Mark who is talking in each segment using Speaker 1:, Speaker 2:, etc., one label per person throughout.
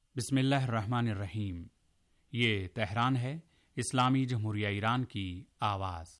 Speaker 1: بسم اللہ الرحمن الرحیم۔ یہ تہران ہے، اسلامی جمہوریہ ایران کی آواز۔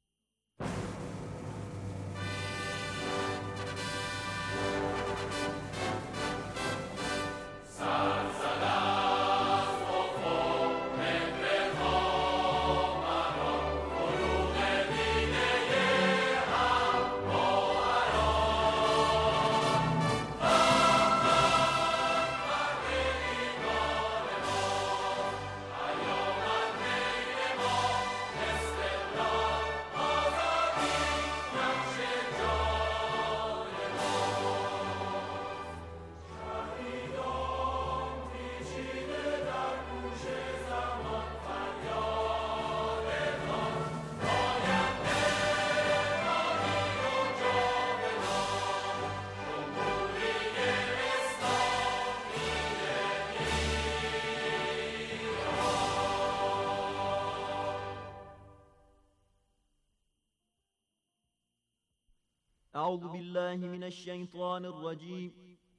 Speaker 2: اعوذ باللہ من الشیطان الرجیم،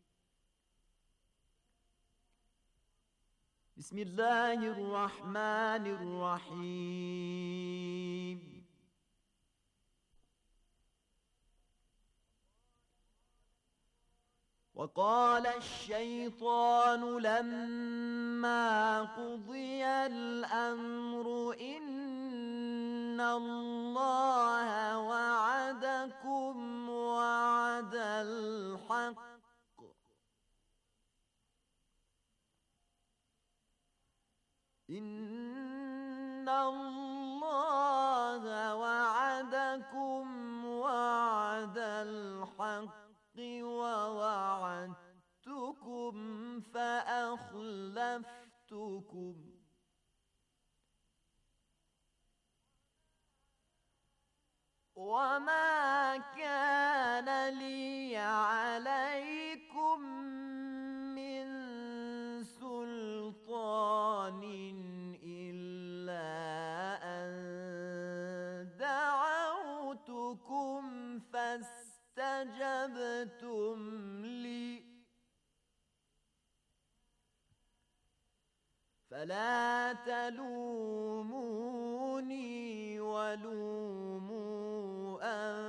Speaker 2: بسم اللہ الرحمن الرحیم۔ وقال الشیطان لما قضی الامر ان اللہ وعدکم وعد الحق ان اللہ وعدکم وعد الحق ووعدتکم فأخلفتکم وما كان لي عليكم من سلطان إلا أن دعوتكم فاستجبتم لي فلا تلوموني ولوموا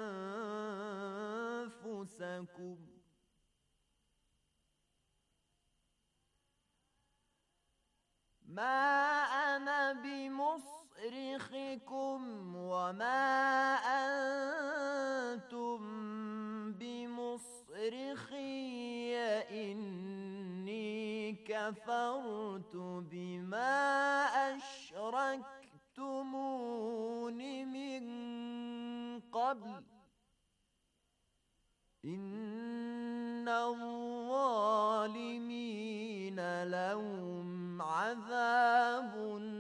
Speaker 2: أنفسكم ما أنا بمصرخكم وما أنتم بمصرخي إني كفرت بما أشركتمون من قبل إن الظالمين لهم عذاب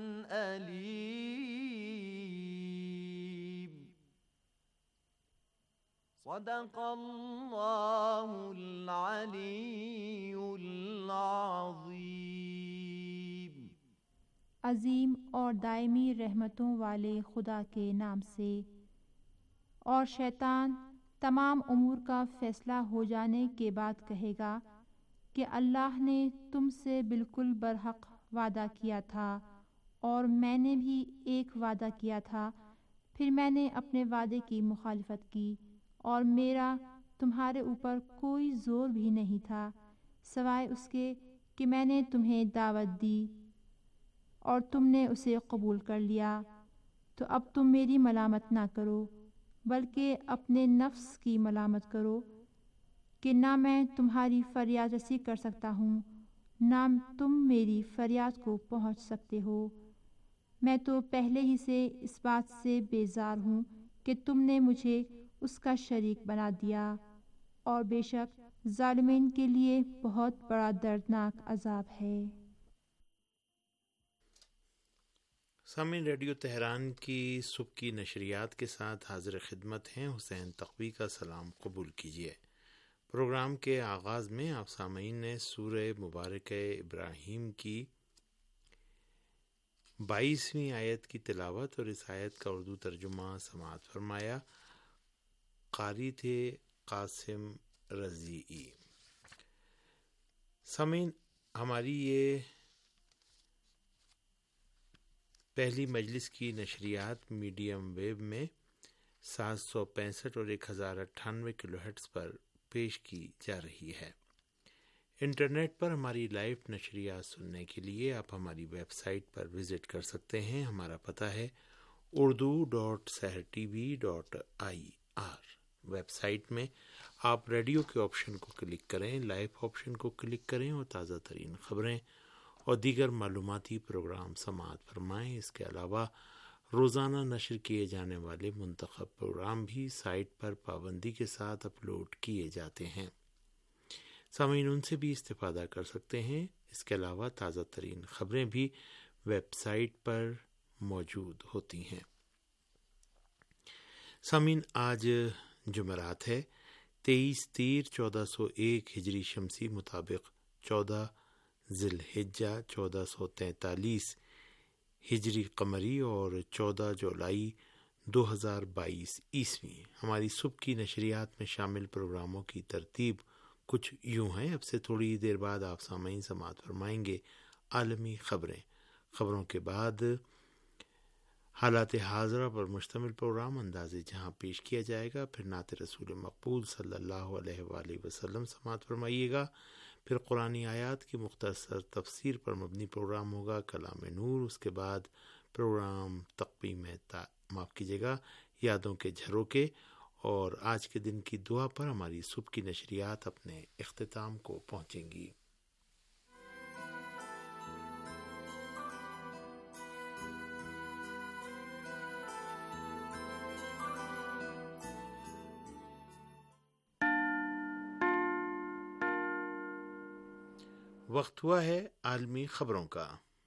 Speaker 2: أليم۔ صدق اللہ العلی العظیم۔
Speaker 3: عظیم اور دائمی رحمتوں والے خدا کے نام سے۔ اور شیطان تمام امور کا فیصلہ ہو جانے کے بعد کہے گا کہ اللہ نے تم سے بالکل برحق وعدہ کیا تھا اور میں نے بھی ایک وعدہ کیا تھا، پھر میں نے اپنے وعدے کی مخالفت کی اور میرا تمہارے اوپر کوئی زور بھی نہیں تھا سوائے اس کے کہ میں نے تمہیں دعوت دی اور تم نے اسے قبول کر لیا۔ تو اب تم میری ملامت نہ کرو بلکہ اپنے نفس کی ملامت کرو کہ نہ میں تمہاری فریاد رسی کر سکتا ہوں نہ تم میری فریاد کو پہنچ سکتے ہو۔ میں تو پہلے ہی سے اس بات سے بیزار ہوں کہ تم نے مجھے اس کا شریک بنا دیا، اور بے شک ظالمین کے لیے بہت بڑا دردناک عذاب ہے۔
Speaker 4: سامعین، ریڈیو تہران کی صبح کی نشریات کے ساتھ حاضر خدمت ہیں حسین تقوی کا سلام قبول کیجیے۔ پروگرام کے آغاز میں آپ سامعین نے سورہ مبارکہ ابراہیم کی 22ویں آیت کی تلاوت اور اس آیت کا اردو ترجمہ سماعت فرمایا۔ قاری تھے قاسم رضیعی۔ سامعین، ہماری یہ پہلی مجلس کی نشریات میڈیم ویو میں 765 اور 1098 کلو ہرٹز پر پیش کی جا رہی ہے۔ انٹرنیٹ پر ہماری لائیو نشریات سننے کے لیے آپ ہماری ویب سائٹ پر وزٹ کر سکتے ہیں۔ ہمارا پتہ ہے urdu.sehrtv.ir۔ ویب سائٹ میں آپ ریڈیو کے آپشن کو کلک کریں، لائیو آپشن کو کلک کریں اور تازہ ترین خبریں اور دیگر معلوماتی پروگرام سماعت فرمائیں۔ اس کے علاوہ روزانہ نشر کیے جانے والے منتخب پروگرام بھی سائٹ پر پابندی کے ساتھ اپلوڈ کیے جاتے ہیں، سامعین ان سے بھی استفادہ کر سکتے ہیں۔ اس کے علاوہ تازہ ترین خبریں بھی ویب سائٹ پر موجود ہوتی ہیں۔ سامعین، آج جمعرات ہے، 23 تیر 1401 ہجری شمسی مطابق 14 ذی الحجہ 1443 ہجری قمری اور 14 جولائی 2022 عیسوی۔ ہماری صبح کی نشریات میں شامل پروگراموں کی ترتیب کچھ یوں ہیں۔ اب سے تھوڑی دیر بعد آپ سامعین سماعت فرمائیں گے عالمی خبریں۔ خبروں کے بعد حالات حاضرہ پر مشتمل پروگرام انداز جہاں پیش کیا جائے گا، پھر نعت رسول مقبول صلی اللہ علیہ وآلہ وسلم سماعت فرمائیے گا، پھر قرآنی آیات کی مختصر تفسیر پر مبنی پروگرام ہوگا کلام نور۔ اس کے بعد پروگرام تقویم یادوں کے جھروکے اور آج کے دن کی دعا پر ہماری صبح کی نشریات اپنے اختتام کو پہنچیں گی۔ وقت ہوا ہے عالمی خبروں کا۔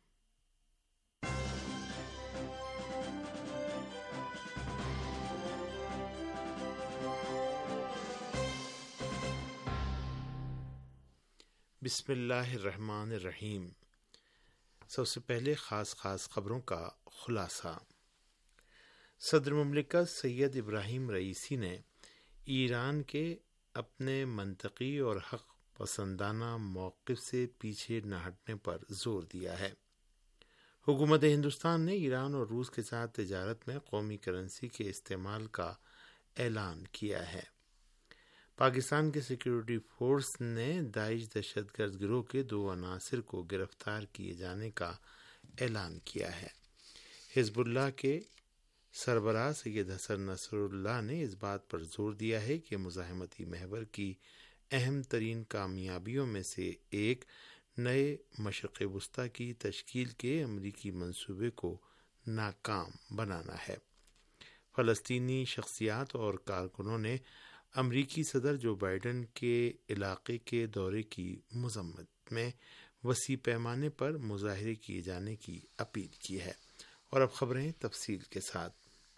Speaker 4: بسم اللہ الرحمن الرحیم۔ سب سے پہلے خاص خبروں کا خلاصہ۔ صدر مملکت سید ابراہیم رئیسی نے ایران کے اپنے منطقی اور حق پسندانہ موقف سے پیچھے نہ ہٹنے پر زور دیا ہے۔ حکومت ہندوستان نے ایران اور روس کے ساتھ تجارت میں قومی کرنسی کے استعمال کا اعلان کیا ہے۔ پاکستان کے سیکیورٹی فورس نے داعش دہشت گرد گروہ کے 2 عناصر کو گرفتار کیے جانے کا اعلان کیا ہے۔ حزب اللہ کے سربراہ سید حسن نصر اللہ نے اس بات پر زور دیا ہے کہ مزاحمتی محور کی اہم ترین کامیابیوں میں سے ایک نئے مشرق وسطی کی تشکیل کے امریکی منصوبے کو ناکام بنانا ہے۔ فلسطینی شخصیات اور کارکنوں نے امریکی صدر جو بائیڈن کے علاقے کے دورے کی مذمت میں وسیع پیمانے پر مظاہرے کیے جانے کی اپیل کی ہے۔ اور اب خبریں تفصیل کے ساتھ۔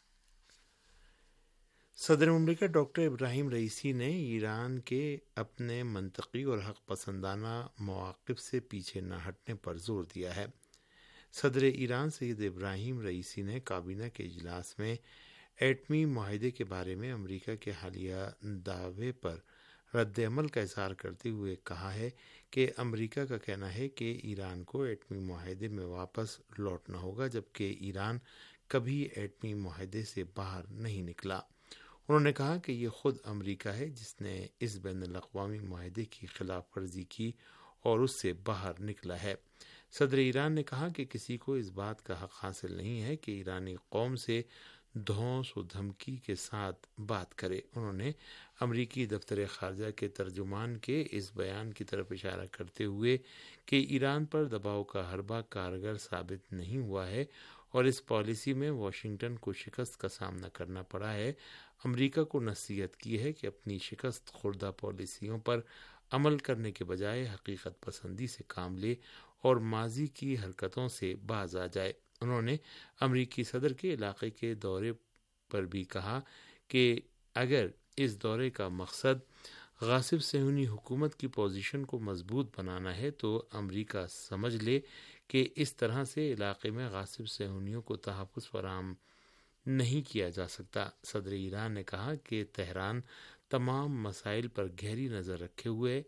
Speaker 4: صدر مملکت ڈاکٹر ابراہیم رئیسی نے ایران کے اپنے منطقی اور حق پسندانہ مواقف سے پیچھے نہ ہٹنے پر زور دیا ہے۔ صدر ایران سید ابراہیم رئیسی نے کابینہ کے اجلاس میں ایٹمی معاہدے کے بارے میں امریکہ کے حالیہ دعوے پر رد عمل کا اظہار کرتے ہوئے کہا ہے کہ امریکہ کا کہنا ہے کہ ایران کو ایٹمی معاہدے میں واپس لوٹنا ہوگا، جبکہ ایران کبھی ایٹمی معاہدے سے باہر نہیں نکلا۔ انہوں نے کہا کہ یہ خود امریکہ ہے جس نے اس بین الاقوامی معاہدے کی خلاف ورزی کی اور اس سے باہر نکلا ہے۔ صدر ایران نے کہا کہ کسی کو اس بات کا حق حاصل نہیں ہے کہ ایرانی قوم سے دھونس و دھمکی کے ساتھ بات کرے۔ انہوں نے امریکی دفتر خارجہ کے ترجمان کے اس بیان کی طرف اشارہ کرتے ہوئے کہ ایران پر دباؤ کا حربہ کارگر ثابت نہیں ہوا ہے اور اس پالیسی میں واشنگٹن کو شکست کا سامنا کرنا پڑا ہے، امریکہ کو نصیحت کی ہے کہ اپنی شکست خوردہ پالیسیوں پر عمل کرنے کے بجائے حقیقت پسندی سے کام لے اور ماضی کی حرکتوں سے باز آ جائے۔ انہوں نے امریکی صدر کے علاقے کے دورے پر بھی کہا کہ اگر اس دورے کا مقصد غاصب صہیونی حکومت کی پوزیشن کو مضبوط بنانا ہے تو امریکہ سمجھ لے کہ اس طرح سے علاقے میں غاصب صہیونیوں کو تحفظ فراہم نہیں کیا جا سکتا۔ صدر ایران نے کہا کہ تہران تمام مسائل پر گہری نظر رکھے ہوئے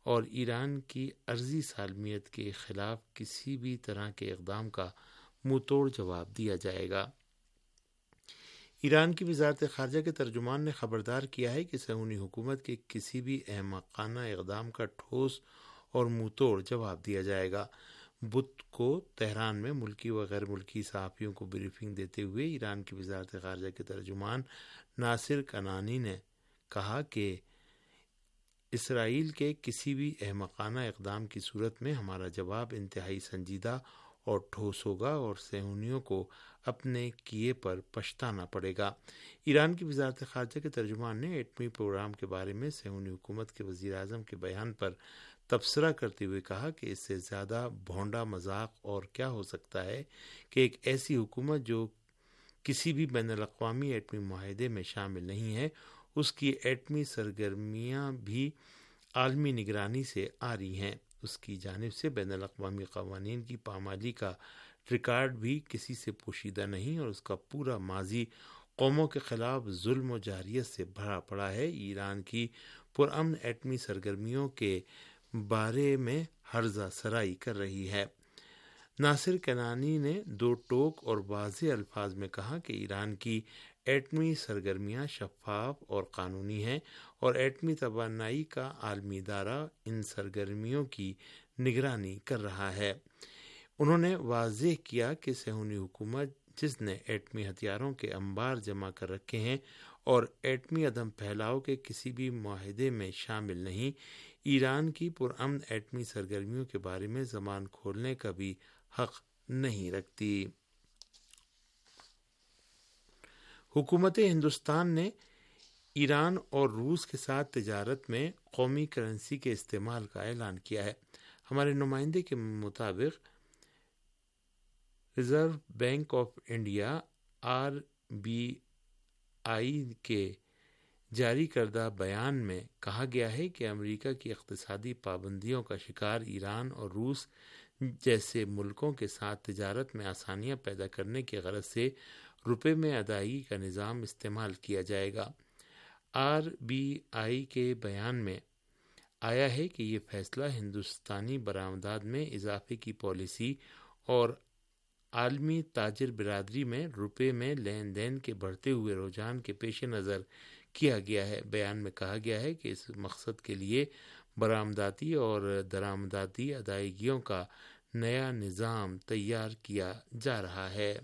Speaker 4: اور ایران کی عرضی سالمیت کے خلاف کسی بھی طرح کے اقدام کا منہ توڑ جواب دیا جائے گا۔ ایران کی وزارت خارجہ کے ترجمان نے خبردار کیا ہے کہ صہیونی حکومت کے کسی بھی احمقانہ اقدام کا ٹھوس اور منہ توڑ جواب دیا جائے گا۔ بدھ کو تہران میں ملکی و غیر ملکی صحافیوں کو بریفنگ دیتے ہوئے ایران کی وزارت خارجہ کے ترجمان ناصر کنعانی نے کہا کہ اسرائیل کے کسی بھی احمقانہ اقدام کی صورت میں ہمارا جواب انتہائی سنجیدہ اور ٹھوس ہوگا اور صہیونیوں کو اپنے کیے پر پچھتانا پڑے گا۔ ایران کی وزارت خارجہ کے ترجمان نے ایٹمی پروگرام کے بارے میں صہیونی حکومت کے وزیر اعظم کے بیان پر تبصرہ کرتے ہوئے کہا کہ اس سے زیادہ بھونڈا مذاق اور کیا ہو سکتا ہے کہ ایک ایسی حکومت جو کسی بھی بین الاقوامی ایٹمی معاہدے میں شامل نہیں ہے، اس کی ایٹمی سرگرمیاں بھی عالمی نگرانی سے آ رہی ہیں، اس کی جانب سے بین الاقوامی قوانین کی پامالی کا ریکارڈ بھی کسی سے پوشیدہ نہیں اور اس کا پورا ماضی قوموں کے خلاف ظلم و جارحیت سے بھرا پڑا ہے۔ ایران کی پرامن ایٹمی سرگرمیوں کے بارے میں ہرزہ سرائی کر رہی ہے۔ ناصر کنعانی نے دو ٹوک اور واضح الفاظ میں کہا کہ ایران کی ایٹمی سرگرمیاں شفاف اور قانونی ہیں اور ایٹمی توانائی کا عالمی ادارہ ان سرگرمیوں کی نگرانی کر رہا ہے۔ انہوں نے واضح کیا کہ صہیونی حکومت جس نے ایٹمی ہتھیاروں کے انبار جمع کر رکھے ہیں اور ایٹمی عدم پھیلاؤ کے کسی بھی معاہدے میں شامل نہیں، ایران کی پرامن ایٹمی سرگرمیوں کے بارے میں زبان کھولنے کا بھی حق نہیں رکھتی۔ حکومت ہندوستان نے ایران اور روس کے ساتھ تجارت میں قومی کرنسی کے استعمال کا اعلان کیا ہے۔ ہمارے نمائندے کے مطابق Reserve Bank of India RBI کے جاری کردہ بیان میں کہا گیا ہے کہ امریکہ کی اقتصادی پابندیوں کا شکار ایران اور روس جیسے ملکوں کے ساتھ تجارت میں آسانیاں پیدا کرنے کی غرض سے روپے میں ادائیگی کا نظام استعمال کیا جائے گا۔ RBI کے بیان میں آیا ہے کہ یہ فیصلہ ہندوستانی برآمدات میں اضافے کی پالیسی اور عالمی تاجر برادری میں روپے میں لین دین کے بڑھتے ہوئے رجحان کے پیش نظر کیا گیا ہے۔ بیان میں کہا گیا ہے کہ اس مقصد کے لیے برآمداتی اور درآمداتی ادائیگیوں کا نیا نظام تیار کیا جا رہا ہے۔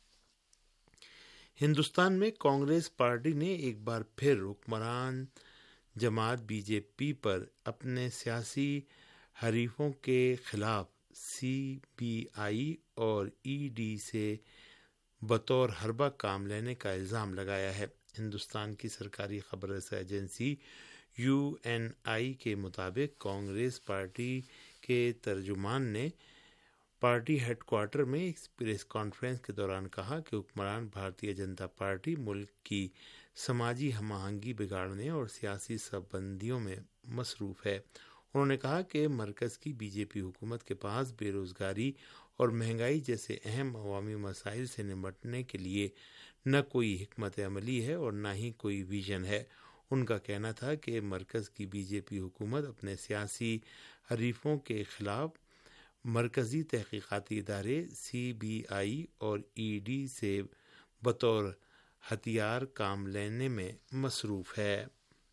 Speaker 4: ہندوستان میں کانگریس پارٹی نے ایک بار پھر حکمران جماعت BJP پر اپنے سیاسی حریفوں کے خلاف CBI اور ED سے بطور حربہ کام لینے کا الزام لگایا ہے۔ ہندوستان کی سرکاری خبر رساں ایجنسی UNI کے مطابق کانگریس پارٹی کے ترجمان نے پارٹی ہیڈ کوارٹر میں ایک پریس کانفرنس کے دوران کہا کہ حکمران بھارتیہ جنتا پارٹی ملک کی سماجی ہم آہنگی بگاڑنے اور سیاسی سربندیوں میں مصروف ہے۔ انہوں نے کہا کہ مرکز کی BJP حکومت کے پاس بے روزگاری اور مہنگائی جیسے اہم عوامی مسائل سے نمٹنے کے لیے نہ کوئی حکمت عملی ہے اور نہ ہی کوئی ویژن ہے۔ ان کا کہنا تھا کہ مرکز کی BJP حکومت اپنے سیاسی حریفوں کے خلاف مرکزی تحقیقاتی ادارے CBI اور ED سے بطور ہتھیار کام لینے میں مصروف ہے۔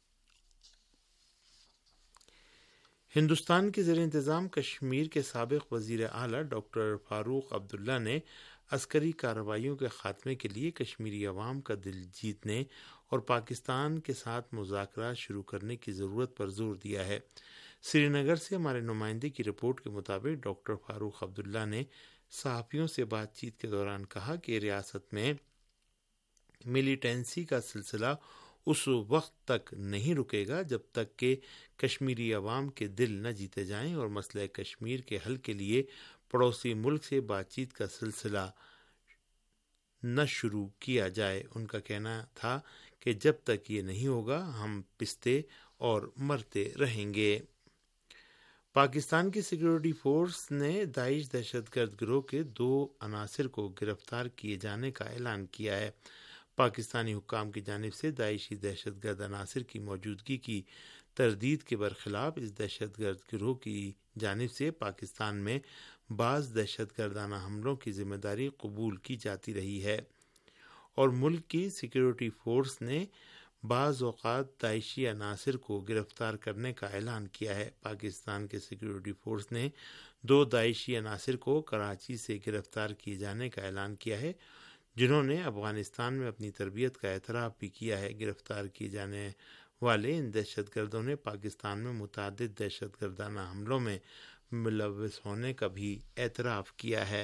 Speaker 4: ہندوستان کے زیر انتظام کشمیر کے سابق وزیر اعلیٰ ڈاکٹر فاروق عبداللہ نے عسکری کارروائیوں کے خاتمے کے لیے کشمیری عوام کا دل جیتنے اور پاکستان کے ساتھ مذاکرات شروع کرنے کی ضرورت پر زور دیا ہے۔ سری نگر سے ہمارے نمائندے کی رپورٹ کے مطابق ڈاکٹر فاروق عبداللہ نے صحافیوں سے بات چیت کے دوران کہا کہ ریاست میں ملیٹنسی کا سلسلہ اس وقت تک نہیں رکے گا جب تک کہ کشمیری عوام کے دل نہ جیتے جائیں اور مسئلہ کشمیر کے حل کے لیے پڑوسی ملک سے بات چیت کا سلسلہ نہ شروع کیا جائے۔ ان کا کہنا تھا کہ جب تک یہ نہیں ہوگا ہم پستے اور مرتے رہیں گے۔ پاکستان کی سیکورٹی فورس نے داعش دہشت گرد گروہ کے 2 عناصر کو گرفتار کیے جانے کا اعلان کیا ہے۔ پاکستانی حکام کی جانب سے داعشی دہشت گرد عناصر کی موجودگی کی تردید کے برخلاف اس دہشت گرد گروہ کی جانب سے پاکستان میں بعض دہشت گردانہ حملوں کی ذمہ داری قبول کی جاتی رہی ہے اور ملک کی سیکیورٹی فورس نے بعض اوقات داعشی عناصر کو گرفتار کرنے کا اعلان کیا ہے۔ پاکستان کے سیکیورٹی فورس نے 2 داعشی عناصر کو کراچی سے گرفتار کیے جانے کا اعلان کیا ہے، جنہوں نے افغانستان میں اپنی تربیت کا اعتراف بھی کیا ہے۔ گرفتار کیے جانے والے ان دہشت گردوں نے پاکستان میں متعدد دہشت گردانہ حملوں میں ملوث ہونے کا بھی اعتراف کیا ہے۔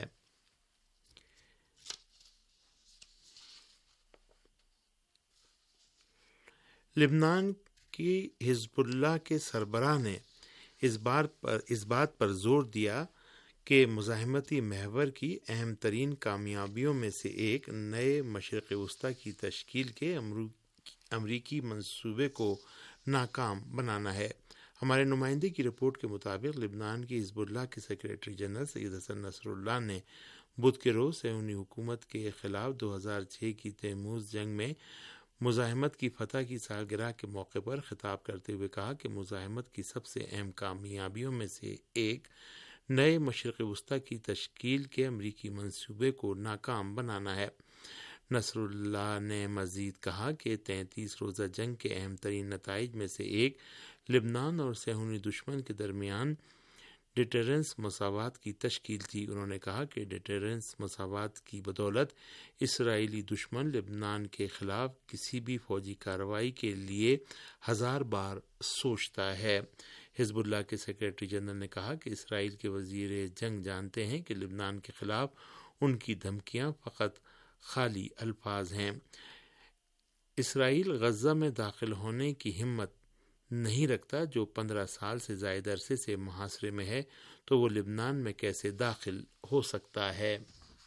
Speaker 4: لبنان کی حزب اللہ کے سربراہ نے اس بات پر زور دیا کہ مزاحمتی محور کی اہم ترین کامیابیوں میں سے ایک نئے مشرق وسطی کی تشکیل کے امریکی منصوبے کو ناکام بنانا ہے۔ ہمارے نمائندے کی رپورٹ کے مطابق لبنان کی حزب اللہ کے سیکریٹری جنرل سید حسن نصر اللہ نے بدھ کے روز صہیونی حکومت کے خلاف 2006 کی تیموز جنگ میں مزاحمت کی فتح کی سالگرہ کے موقع پر خطاب کرتے ہوئے کہا کہ مزاحمت کی سب سے اہم کامیابیوں میں سے ایک نئے مشرق وسطی کی تشکیل کے امریکی منصوبے کو ناکام بنانا ہے۔ نصر اللہ نے مزید کہا کہ 33 روزہ جنگ کے اہم ترین نتائج میں سے ایک لبنان اور صہیونی دشمن کے درمیان ڈیٹرنس مساوات کی تشکیل تھی۔ انہوں نے کہا کہ ڈیٹرنس مساوات کی بدولت اسرائیلی دشمن لبنان کے خلاف کسی بھی فوجی کارروائی کے لیے 1000 بار سوچتا ہے۔ حزب اللہ کے سیکریٹری جنرل نے کہا کہ اسرائیل کے وزیر جنگ جانتے ہیں کہ لبنان کے خلاف ان کی دھمکیاں فقط خالی الفاظ ہیں۔ اسرائیل غزہ میں داخل ہونے کی ہمت نہیں رکھتا جو 15 سال سے زائد عرصے سے محاصرے میں ہے، تو وہ لبنان میں کیسے داخل ہو سکتا ہے؟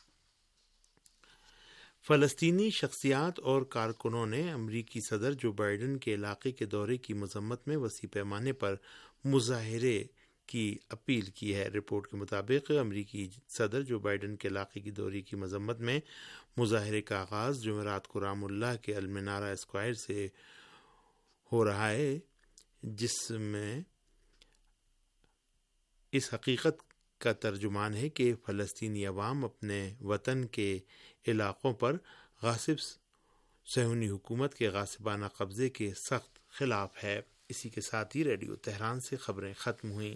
Speaker 4: فلسطینی شخصیات اور کارکنوں نے امریکی صدر جو بائیڈن کے علاقے کے دورے کی مذمت میں وسیع پیمانے پر مظاہرے کی اپیل کی ہے۔ رپورٹ کے مطابق امریکی صدر جو بائیڈن کے علاقے کی دورے کی مذمت میں مظاہرے کا آغاز جمعرات کو رام اللہ کے المنارہ اسکوائر سے ہو رہا ہے، جس میں اس حقیقت کا ترجمان ہے کہ فلسطینی عوام اپنے وطن کے علاقوں پر غاصب صہیونی حکومت کے غاصبانہ قبضے کے سخت خلاف ہے۔ اسی کے ساتھ ہی ریڈیو تہران سے خبریں ختم ہوئیں۔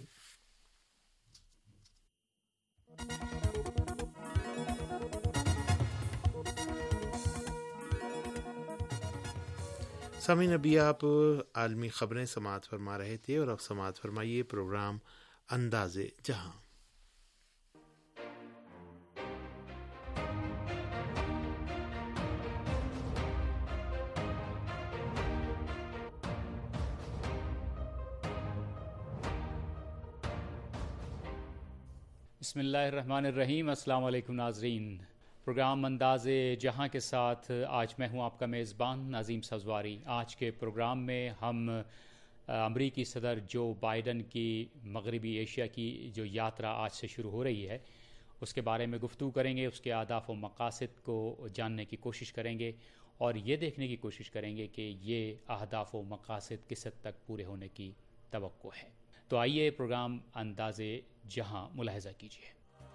Speaker 4: سامعین، ابھی آپ عالمی خبریں سماعت فرما رہے تھے اور اب سماعت فرمائیے پروگرام انداز جہاں۔
Speaker 1: بسم اللہ الرحمن الرحیم۔ السلام علیکم ناظرین، پروگرام انداز جہاں کے ساتھ آج میں ہوں آپ کا میزبان نظیم سبزواری۔ آج کے پروگرام میں ہم امریکی صدر جو بائیڈن کی مغربی ایشیا کی جو یاترا آج سے شروع ہو رہی ہے اس کے بارے میں گفتگو کریں گے، اس کے اہداف و مقاصد کو جاننے کی کوشش کریں گے اور یہ دیکھنے کی کوشش کریں گے کہ یہ اہداف و مقاصد کس حد تک پورے ہونے کی توقع ہے۔ تو آئیے پروگرام انداز جہاں ملاحظہ کیجیے۔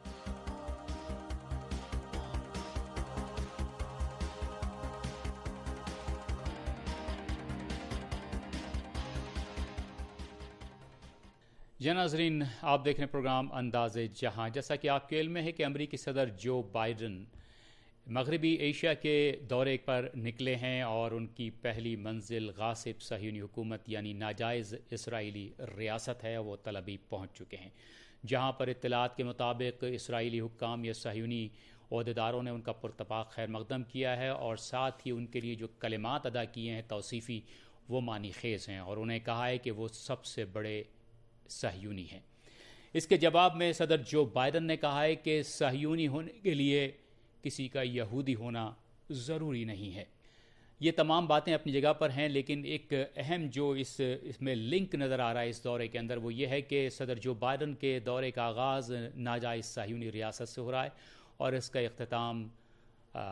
Speaker 1: جی ناظرین، آپ دیکھ رہے ہیں پروگرام انداز جہاں۔ جیسا کہ آپ کے علم میں ہے کہ امریکی صدر جو بائیڈن مغربی ایشیا کے دورے پر نکلے ہیں اور ان کی پہلی منزل غاصب صہیونی حکومت یعنی ناجائز اسرائیلی ریاست ہے، وہ تل ابیب پہنچ چکے ہیں، جہاں پر اطلاعات کے مطابق اسرائیلی حکام یا صہیونی عہدیداروں نے ان کا پرتپاک خیر مقدم کیا ہے اور ساتھ ہی ان کے لیے جو کلمات ادا کیے ہیں توصیفی، وہ معنی خیز ہیں اور انہیں کہا ہے کہ وہ سب سے بڑے صہیونی ہیں۔ اس کے جواب میں صدر جو بائیڈن نے کہا ہے کہ صہیونی ہونے کے لیے کسی کا یہودی ہونا ضروری نہیں ہے۔ یہ تمام باتیں اپنی جگہ پر ہیں، لیکن ایک اہم جو اس میں لنک نظر آ رہا ہے اس دورے کے اندر وہ یہ ہے کہ صدر جو بائیڈن کے دورے کا آغاز ناجائز صہیونی ریاست سے ہو رہا ہے اور اس کا اختتام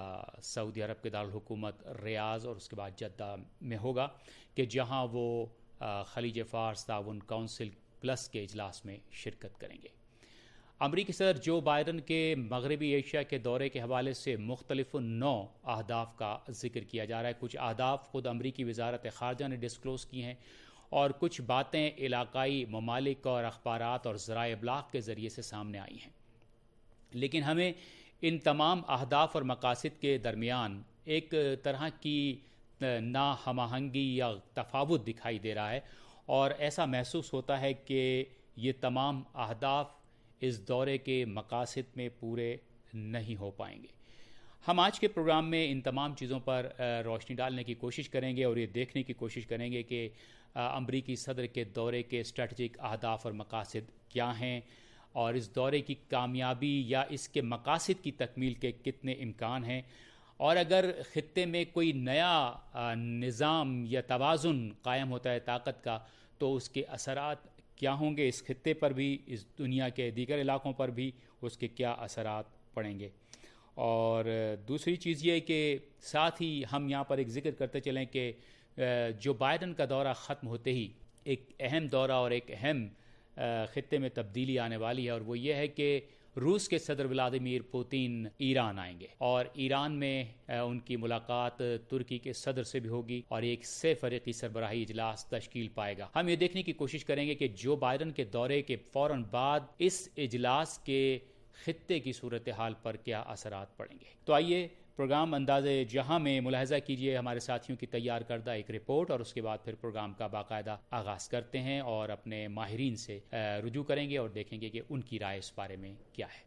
Speaker 1: سعودی عرب کے دارالحکومت ریاض اور اس کے بعد جدہ میں ہوگا، کہ جہاں وہ خلیج فارس تعاون کونسل پلس کے اجلاس میں شرکت کریں گے۔ امریکی صدر جو بائیڈن کے مغربی ایشیا کے دورے کے حوالے سے مختلف 9 اہداف کا ذکر کیا جا رہا ہے۔ کچھ اہداف خود امریکی وزارت خارجہ نے ڈسکلوز کی ہیں اور کچھ باتیں علاقائی ممالک اور اخبارات اور ذرائع ابلاغ کے ذریعے سے سامنے آئی ہیں، لیکن ہمیں ان تمام اہداف اور مقاصد کے درمیان ایک طرح کی نا ہم آہنگی یا تفاوت دکھائی دے رہا ہے، اور ایسا محسوس ہوتا ہے کہ یہ تمام اہداف اس دورے کے مقاصد میں پورے نہیں ہو پائیں گے۔ ہم آج کے پروگرام میں ان تمام چیزوں پر روشنی ڈالنے کی کوشش کریں گے اور یہ دیکھنے کی کوشش کریں گے کہ امریکی صدر کے دورے کے اسٹریٹجک اہداف اور مقاصد کیا ہیں، اور اس دورے کی کامیابی یا اس کے مقاصد کی تکمیل کے کتنے امکان ہیں، اور اگر خطے میں کوئی نیا نظام یا توازن قائم ہوتا ہے طاقت کا تو اس کے اثرات کیا ہوں گے، اس خطے پر بھی، اس دنیا کے دیگر علاقوں پر بھی اس کے کیا اثرات پڑیں گے۔ اور دوسری چیز یہ کہ ساتھ ہی ہم یہاں پر ایک ذکر کرتے چلیں کہ جو بائیڈن کا دورہ ختم ہوتے ہی ایک اہم دورہ اور ایک اہم خطے میں تبدیلی آنے والی ہے، اور وہ یہ ہے کہ روس کے صدر ولادیمیر پوتین ایران آئیں گے، اور ایران میں ان کی ملاقات ترکی کے صدر سے بھی ہوگی اور ایک 6 فریقی سربراہی اجلاس تشکیل پائے گا۔ ہم یہ دیکھنے کی کوشش کریں گے کہ جو بائیڈن کے دورے کے فوراً بعد اس اجلاس کے خطے کی صورتحال پر کیا اثرات پڑیں گے۔ تو آئیے پروگرام انداز جہاں میں ملاحظہ کیجئے ہمارے ساتھیوں کی تیار کردہ ایک رپورٹ، اور اس کے بعد پھر پروگرام کا باقاعدہ آغاز کرتے ہیں اور اپنے ماہرین سے رجوع کریں گے اور دیکھیں گے کہ ان کی رائے اس بارے میں کیا ہے۔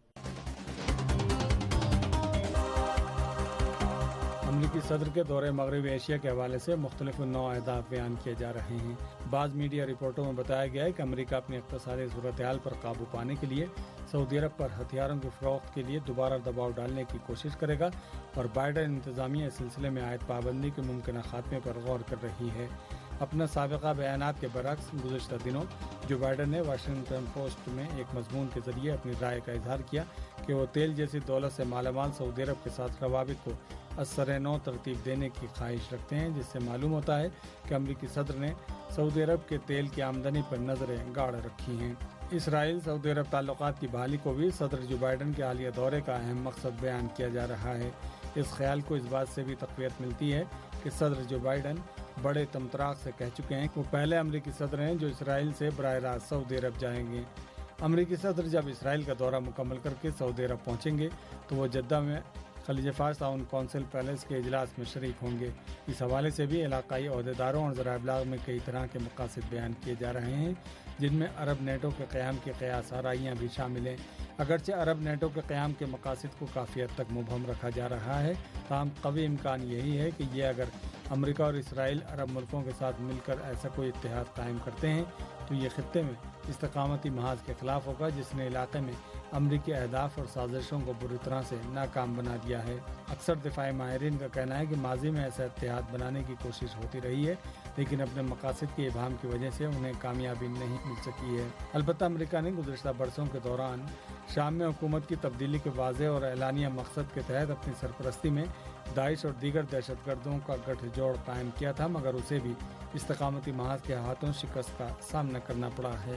Speaker 5: امریکی صدر کے دورے مغربی ایشیا کے حوالے سے مختلف 9 اہداف بیان کیے جا رہے ہیں۔ بعض میڈیا رپورٹوں میں بتایا گیا ہے کہ امریکہ اپنی اقتصادی صورتحال پر قابو پانے کے لیے سعودی عرب پر ہتھیاروں کی فروخت کے لیے دوبارہ دباؤ ڈالنے کی کوشش کرے گا، اور بائیڈن انتظامیہ اس سلسلے میں عائد پابندی کے ممکنہ خاتمے پر غور کر رہی ہے۔ اپنا سابقہ بیانات کے برعکس گزشتہ دنوں جو بائیڈن نے واشنگٹن پوسٹ میں ایک مضمون کے ذریعے اپنی رائے کا اظہار کیا کہ وہ تیل جیسی دولت سے مالا مال سعودی عرب کے ساتھ روابط کو اثر نو ترتیب دینے کی خواہش رکھتے ہیں، جس سے معلوم ہوتا ہے کہ امریکی صدر نے سعودی عرب کے تیل کی آمدنی پر نظریں گاڑ رکھی ہیں۔ اسرائیل سعودی عرب تعلقات کی بحالی کو بھی صدر جو بائیڈن کے حالیہ دورے کا اہم مقصد بیان کیا جا رہا ہے۔ اس خیال کو اس بات سے بھی تقویت ملتی ہے کہ صدر جو بائیڈن بڑے تمطراق سے کہہ چکے ہیں کہ وہ پہلے امریکی صدر ہیں جو اسرائیل سے براہ راست سعودی عرب جائیں گے۔ امریکی صدر جب اسرائیل کا دورہ مکمل کر کے سعودی عرب پہنچیں گے تو وہ جدہ میں خلیج فارس تعاون کونسل پیلس کے اجلاس میں شریک ہوں گے۔ اس حوالے سے بھی علاقائی عہدیداروں اور ذرائع ابلاغ میں کئی طرح کے مقاصد بیان کیے جا رہے ہیں، جن میں عرب نیٹو کے قیام کی قیاس آرائیاں بھی شامل ہیں۔ اگرچہ عرب نیٹو کے قیام کے مقاصد کو کافی حد تک مبہم رکھا جا رہا ہے، تاہم قوی امکان یہی ہے کہ یہ اگر امریکہ اور اسرائیل عرب ملکوں کے ساتھ مل کر ایسا کوئی اتحاد قائم کرتے ہیں تو یہ خطے میں استقامتی محاذ کے خلاف ہوگا، جس نے علاقے میں امریکی اہداف اور سازشوں کو بری طرح سے ناکام بنا دیا ہے۔ اکثر دفاعی ماہرین کا کہنا ہے کہ ماضی میں ایسا اتحاد بنانے کی کوشش ہوتی رہی ہے، لیکن اپنے مقاصد کے ابہام کی وجہ سے انہیں کامیابی نہیں مل سکی ہے۔ البتہ امریکہ نے گزشتہ برسوں کے دوران شام میں حکومت کی تبدیلی کے واضح اور اعلانیہ مقصد کے تحت اپنی سرپرستی میں داعش اور دیگر دہشت گردوں کا گٹھ جوڑ قائم کیا تھا، مگر اسے بھی استقامتی محاذ کے ہاتھوں شکست کا سامنا کرنا پڑا ہے۔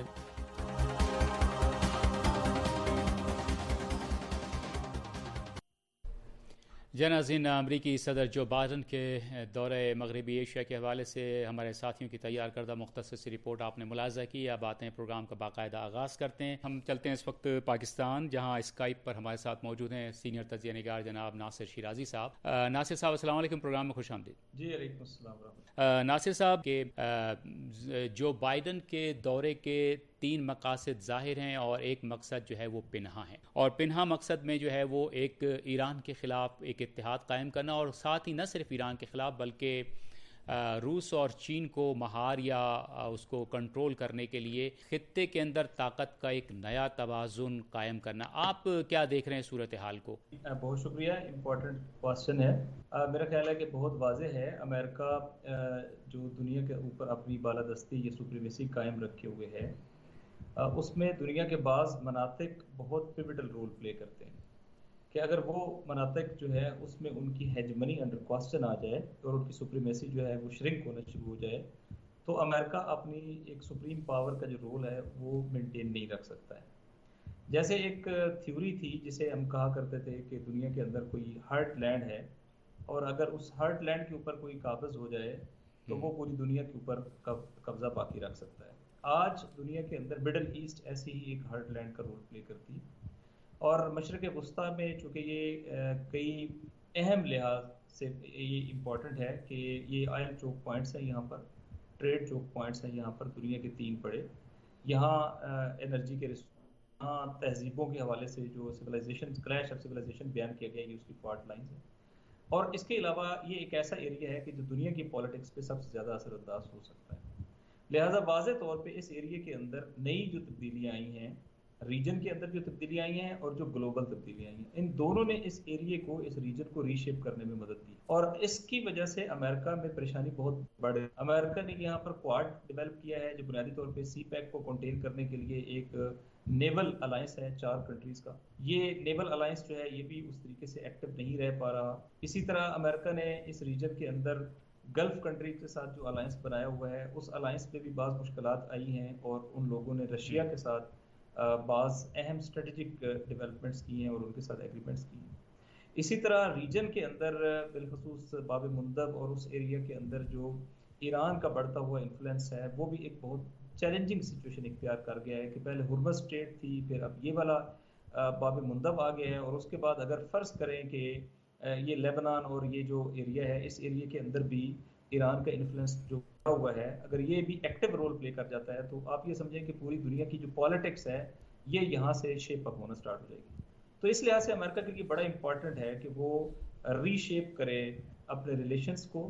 Speaker 1: ناظرین، امریکی صدر جو بائیڈن کے دورے مغربی ایشیا کے حوالے سے ہمارے ساتھیوں کی تیار کردہ مختصر سی رپورٹ آپ نے ملاحظہ کی۔ اب آتے ہیں پروگرام کا باقاعدہ آغاز کرتے ہیں۔ ہم چلتے ہیں اس وقت پاکستان، جہاں اسکائپ پر ہمارے ساتھ موجود ہیں سینئر تجزیہ نگار جناب ناصر شیرازی صاحب۔ ناصر صاحب السلام علیکم، پروگرام میں خوش آمدید۔
Speaker 6: جی علیکم السلام۔
Speaker 1: ناصر صاحب کے جو بائیڈن کے دورے کے 3 مقاصد ظاہر ہیں اور ایک مقصد جو ہے وہ پنہا ہے، اور پنہا مقصد میں جو ہے وہ ایک ایران کے خلاف ایک اتحاد قائم کرنا، اور ساتھ ہی نہ صرف ایران کے خلاف بلکہ روس اور چین کو مہار یا اس کو کنٹرول کرنے کے لیے خطے کے اندر طاقت کا ایک نیا توازن قائم کرنا۔ آپ کیا دیکھ رہے ہیں صورتحال کو؟
Speaker 6: بہت شکریہ، امپورٹنٹ کوسچن ہے۔ میرا خیال ہے کہ بہت واضح ہے، امریکہ جو دنیا کے اوپر اپنی بالادستی یا سپریمیسی قائم رکھے ہوئے ہے، اس میں دنیا کے بعض مناطق بہت پیوٹل رول پلے کرتے ہیں کہ اگر وہ مناطق جو ہے اس میں ان کی ہیجمنی انڈر کوسچن آ جائے اور ان کی سپریمیسی جو ہے وہ شرنک ہونا شروع ہو جائے تو امریکہ اپنی ایک سپریم پاور کا جو رول ہے وہ مینٹین نہیں رکھ سکتا ہے. جیسے ایک تھیوری تھی جسے ہم کہا کرتے تھے کہ دنیا کے اندر کوئی ہارٹ لینڈ ہے اور اگر اس ہارٹ لینڈ کے اوپر کوئی قابض ہو جائے تو وہ پوری دنیا کے اوپر قبضہ باقی رکھ سکتا ہے. آج دنیا کے اندر مڈل ایسٹ ایسی ہی ایک ہارٹ لینڈ کا رول پلے کرتی ہے اور مشرق وسطیٰ میں چونکہ یہ کئی اہم لحاظ سے یہ امپورٹنٹ ہے کہ یہ آئل چوک پوائنٹس ہیں، یہاں پر ٹریڈ چوک پوائنٹس ہیں، یہاں پر دنیا کے 3 بڑے، یہاں انرجی کے یہاں تہذیبوں کے حوالے سے جو سویلائزیشن کریش آف سویلائزیشن بیان کیا گیا ہے اس کی فالٹ لائنز ہیں. اور اس کے علاوہ یہ ایک ایسا ایریا ہے کہ جو دنیا کی پالیٹکس پہ سب سے زیادہ اثر انداز ہو سکتا ہے. لہٰذا واضح طور پہ اس ایریا کے اندر نئی جو تبدیلیاں آئی ہیں، ریجن کے اندر جو تبدیلیاں آئی ہیں اور جو گلوبل تبدیلیاں آئی ہیں، ان دونوں نے اس ایریا کو، اس ریجن کو ری شیپ کرنے میں مدد دی اور اس کی وجہ سے امریکہ میں پریشانی بہت بڑھ. امریکہ نے یہاں پر کواد ڈیولپ کیا ہے جو بنیادی طور پہ سی پیک کو کنٹین کرنے کے لیے ایک نیول الائنس ہے 4 کنٹریز کا. یہ نیول الائنس جو ہے یہ بھی اس طریقے سے ایکٹیو نہیں رہ پا رہا. اسی طرح امریکہ نے اس ریجن کے اندر گلف کنٹریز کے ساتھ جو الائنس بنایا ہوا ہے اس الائنس پہ بھی بعض مشکلات آئی ہیں اور ان لوگوں نے رشیا کے ساتھ بعض اہم اسٹریٹجک ڈیولپمنٹس کی ہیں اور ان کے ساتھ ایگریمنٹس کی ہیں. اسی طرح ریجن کے اندر بالخصوص باب مندب اور اس ایریا کے اندر جو ایران کا بڑھتا ہوا انفلوئنس ہے وہ بھی ایک بہت چیلنجنگ سچویشن اختیار کر گیا ہے کہ پہلے ہرمز اسٹیٹ تھی، پھر اب یہ والا باب مندب آ گیا ہے اور اس کے بعد اگر فرض کریں کہ یہ لیبنان اور یہ جو ایریا ہے اس ایریا کے اندر بھی ایران کا انفلوئنس جو ہوا ہے اگر یہ بھی ایکٹیو رول پلے کر جاتا ہے تو آپ یہ سمجھیں کہ پوری دنیا کی جو پالیٹکس ہے یہ یہاں سے شیپ اپ ہونا سٹارٹ ہو جائے گی. تو اس لحاظ سے امریکہ کے لیے بڑا امپورٹنٹ ہے کہ وہ ری شیپ کرے اپنے ریلیشنز کو،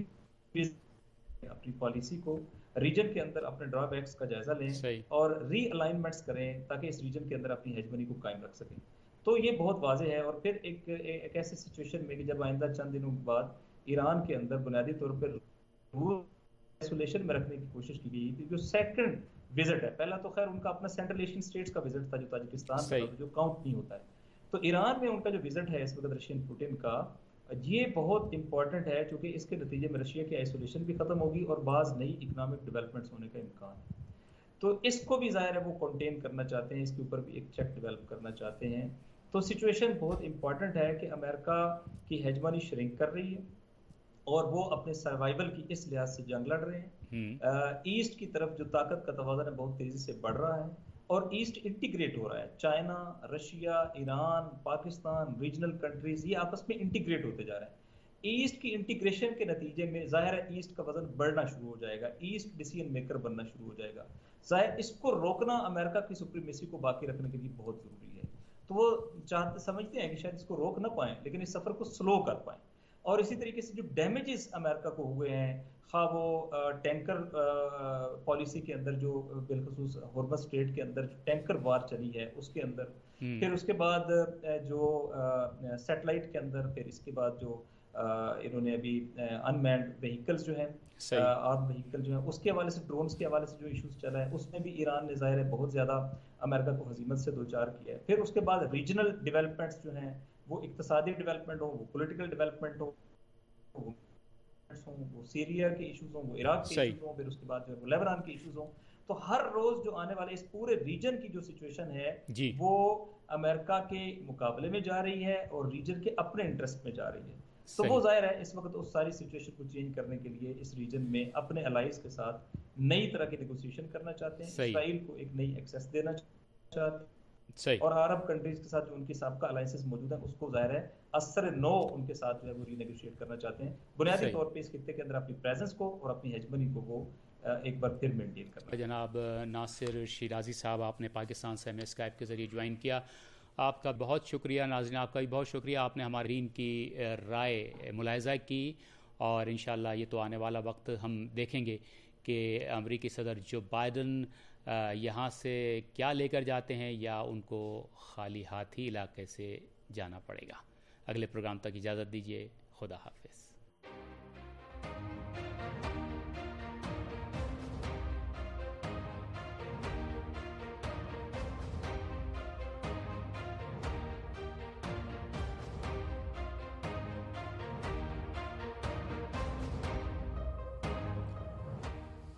Speaker 6: اپنی پالیسی کو، ریجن کے اندر اپنے ڈرا بیکس کا جائزہ لیں اور ری الائنمنٹس کریں تاکہ اس ریجن کے اندر اپنی ہیجمنی کو قائم رکھ سکیں. تو یہ بہت واضح ہے. اور پھر ایک ایسی سچویشن میں کہ جب آئندہ چند دنوں بعد ایران کے اندر بنیادی طور پر آئسولیشن میں رکھنے کی کوشش کی گئی تھی، جو سیکنڈ وزٹ ہے، پہلا تو خیر ان کا اپنا سینٹرل ایشین اسٹیٹس کا وزٹ تھا جو تاجکستان کا جو کاؤنٹ نہیں ہوتا ہے، تو ایران میں ان کا جو وزٹ ہے اس وقت رشین پوٹن کا، یہ بہت امپورٹنٹ ہے چونکہ اس کے نتیجے میں رشیا کی آئسولیشن بھی ختم ہوگی اور بعض نئی اکنامک ڈیولپمنٹس ہونے کا امکان ہے. تو اس کو بھی ظاہر ہے وہ کنٹین کرنا چاہتے ہیں، اس کے اوپر بھی ایک چیک ڈیولپ کرنا چاہتے ہیں. تو سچویشن بہت امپورٹنٹ ہے کہ امریکہ کی ہیجمانی شرنک کر رہی ہے اور وہ اپنے سروائیول کی اس لحاظ سے جنگ لڑ رہے ہیں. ایسٹ کی طرف جو طاقت کا توازن ہے بہت تیزی سے بڑھ رہا ہے اور ایسٹ انٹیگریٹ ہو رہا ہے. China, Russia, Iran, Pakistan, regional countries یہ آپس میں انٹیگریٹ ہوتے جا رہے ہیں. ایسٹ کی انٹیگریشن کے نتیجے میں ظاہر ہے ایسٹ کا وزن بڑھنا شروع ہو جائے گا، ایسٹ ڈیسیژن میکر بننا شروع ہو جائے گا. ظاہر اس کو روکنا امریکہ کی سپریمیسی کو باقی رکھنے کے لیے بہت ضروری ہے. تو وہ سمجھتے ہیں کہ شاید اس کو روک نہ پائیں لیکن اس سفر کو سلو کر پائیں. اور اسی طریقے سے جو ڈیمیجز امریکہ کو ہوئے ہیں، خواہ وہ ٹینکر پالیسی کے اندر جو بالخصوص ہرمز اسٹریٹ کے اندر جو ٹینکر وار چلی ہے اس کے اندر، پھر اس کے بعد جو سیٹلائٹ کے اندر، پھر اس کے بعد جو انہوں نے ابھی انمینڈ وہیکلز جو ہیں، آرم وہیکل جو ہیں، اس کے حوالے سے ڈرونز کے حوالے سے جو ایشوز چلا ہے اس میں بھی ایران نے ظاہر ہے بہت زیادہ امریکہ کو ہزیمت سے دوچار کیا ہے. پھر اس کے بعد ریجنل ڈیولپمنٹس جو ہیں، وہ اقتصادی ڈیولپمنٹ ہو، وہ پولیٹیکل ڈیولپمنٹ ہو، وہ سیریا کے ایشوز ہوں، وہ عراق کے ایشوز ہوں، پھر اس کے بعد جو لیبنان کے ایشوز ہوں. تو ہر روز جو آنے والے اس پورے ریجن کی جو سچویشن ہے وہ امریکہ کے مقابلے میں جا رہی ہے اور ریجن کے اپنے انٹرسٹ میں جا رہی ہے. تو وہ ظاہر ہے اس وقت اس ساری سچویشن کو چینج کرنے کے لیے اس ریجن میں اپنے الائز کے ساتھ نئی طرح کی نیگوسیشن کرنا چاہتے ہیں، اسرائیل کو ایک نئی ایکسیس دینا چاہتے ہیں اور عرب کنٹریز کے ساتھ جو ان کی سابقہ الائنسز موجود ہیں اس کو ظاہر ہے اثر نو ان کے ساتھ جو ہے وہ ری نیگوشیٹ کرنا چاہتے ہیں. بنیادی طور پہ اس خطے کے اندر اپنی پریزنس کو اور اپنی ہیجمنی کو وہ ایک بار پھر مینٹین کرنا.
Speaker 1: جناب ناصر شیرازی صاحب، آپ نے پاکستان سے ہمیں اسکائپ کے ذریعے جوائن کیا، آپ کا بہت شکریہ. ناظرین آپ کا بھی بہت شکریہ، آپ نے ہمارے دین کی رائے ملاحظہ کی اور انشاءاللہ یہ تو آنے والا وقت ہم دیکھیں گے کہ امریکی صدر جو بائیڈن یہاں سے کیا لے کر جاتے ہیں یا ان کو خالی ہاتھ ہی علاقے سے جانا پڑے گا. اگلے پروگرام تک اجازت دیجیے، خدا حافظ.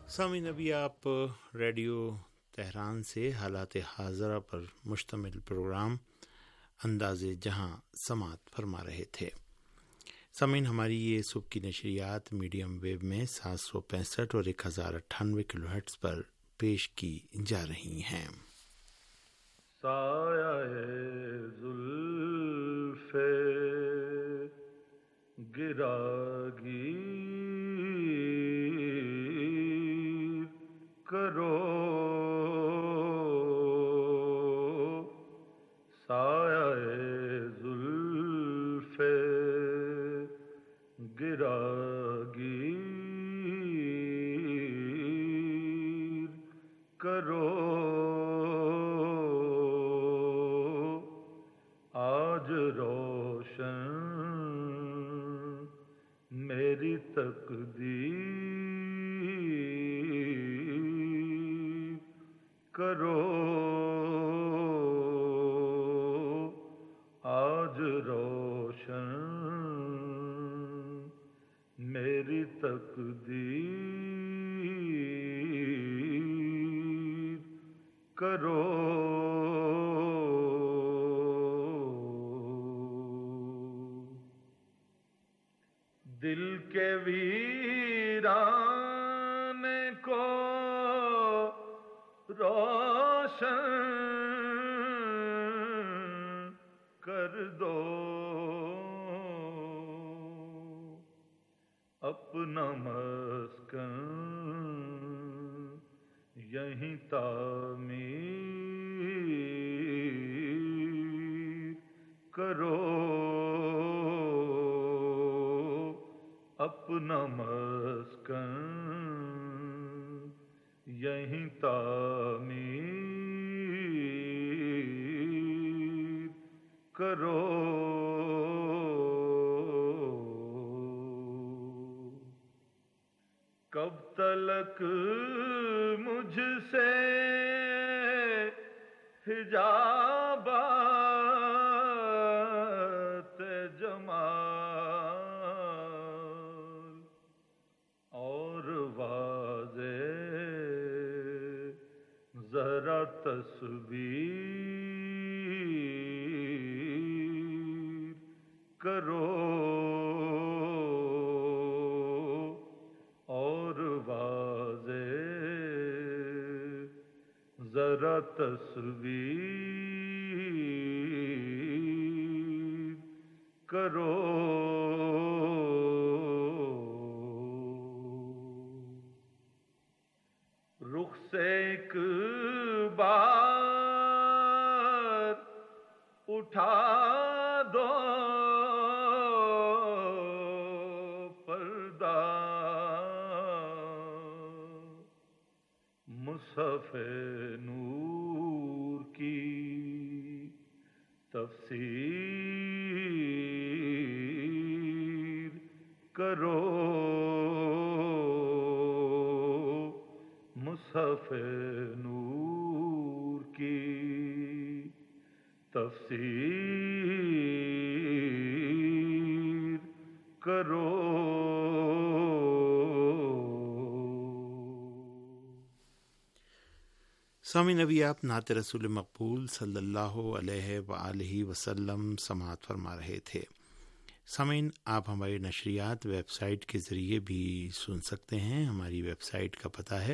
Speaker 4: سامعین ابھی آپ ریڈیو تہران سے حالات حاضرہ پر مشتمل پروگرام انداز جہاں سماعت فرما رہے تھے۔ سامعین ہماری یہ صبح کی نشریات میڈیم ویو میں 765 اور 1098 کلو ہرٹز پر پیش کی جا رہی ہیں۔
Speaker 7: سایہ زلف گراگی کرو سایہ زلف گراگی کرو آج روشن میری تقدیر کرو آج روشن میری تقدیر کرو دل کے ویرانے کو روشن کر دو اپنا مسکن یہیں تعمیر کرو اپنا مسکن یہیں تعمیر کرو کب تلک مجھ سے حجابات جمال اور واضح ذرا تصویر کرو ذرا تصویر کرو رخ سے ایک بار اٹھا دو پردہ مصحف نور کی تفسیر کرو مصحف نور کی تفسیر کرو
Speaker 4: سامعین ابھی آپ نعت رسول مقبول صلی اللہ علیہ وآلہ وسلم سماعت فرما رہے تھے۔ سامعین آپ ہماری نشریات ویب سائٹ کے ذریعے بھی سن سکتے ہیں۔ ہماری ویب سائٹ کا پتہ ہے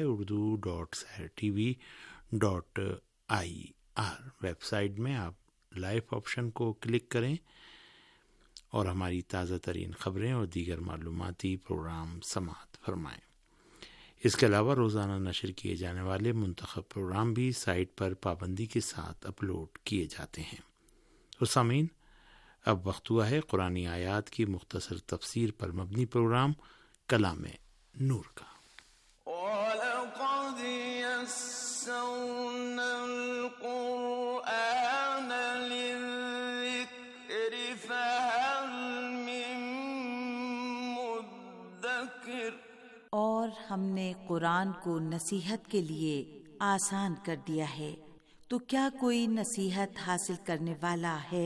Speaker 4: urdu.sahartv.ir۔ ویب سائٹ میں آپ لائیو آپشن کو کلک کریں اور ہماری تازہ ترین خبریں اور دیگر معلوماتی پروگرام سماعت فرمائیں۔ اس کے علاوہ روزانہ نشر کیے جانے والے منتخب پروگرام بھی سائٹ پر پابندی کے ساتھ اپلوڈ کیے جاتے ہیں۔ تو سامعین اب وقت ہوا ہے قرآنی آیات کی مختصر تفسیر پر مبنی پروگرام کلام نور کا۔
Speaker 2: وَلَقَدْ يَسَّرْنَا الْقُرْآنَ لِلذِّكْرِ فَهَلْ مِن مُدَّكِرٍ،
Speaker 8: اور ہم نے قرآن کو نصیحت کے لیے آسان کر دیا ہے، تو کیا کوئی نصیحت حاصل کرنے والا ہے؟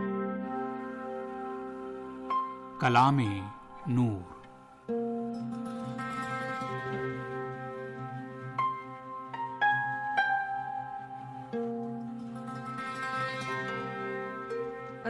Speaker 1: کلام نور۔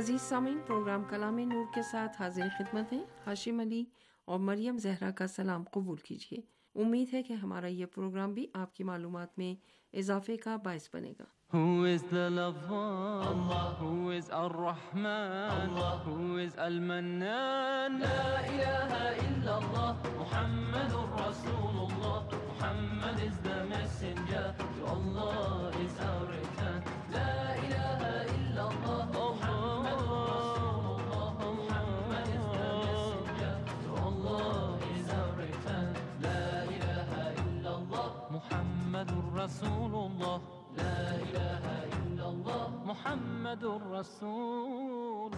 Speaker 9: عزیز سامعین، پروگرام کلام نور کے ساتھ حاضر خدمت ہیں ہاشم علی اور مریم زہرا کا سلام قبول کیجیے۔ امید ہے کہ ہمارا یہ پروگرام بھی آپ کی معلومات میں اضافے کا باعث بنے گا۔
Speaker 10: Who is the Lafan? Allah. Who is Ar-Rahman? Allah. Who is Al-Mannan? La ilaha illallah, Muhammadur Rasulullah. Muhammad is the messenger, to Allah is our return. La ilaha illallah, Muhammadur Rasulullah. Muhammad is the messenger, to Allah is our return. La ilaha illallah, Muhammadur Rasulullah. لا الہ الا اللہ محمد الرسول۔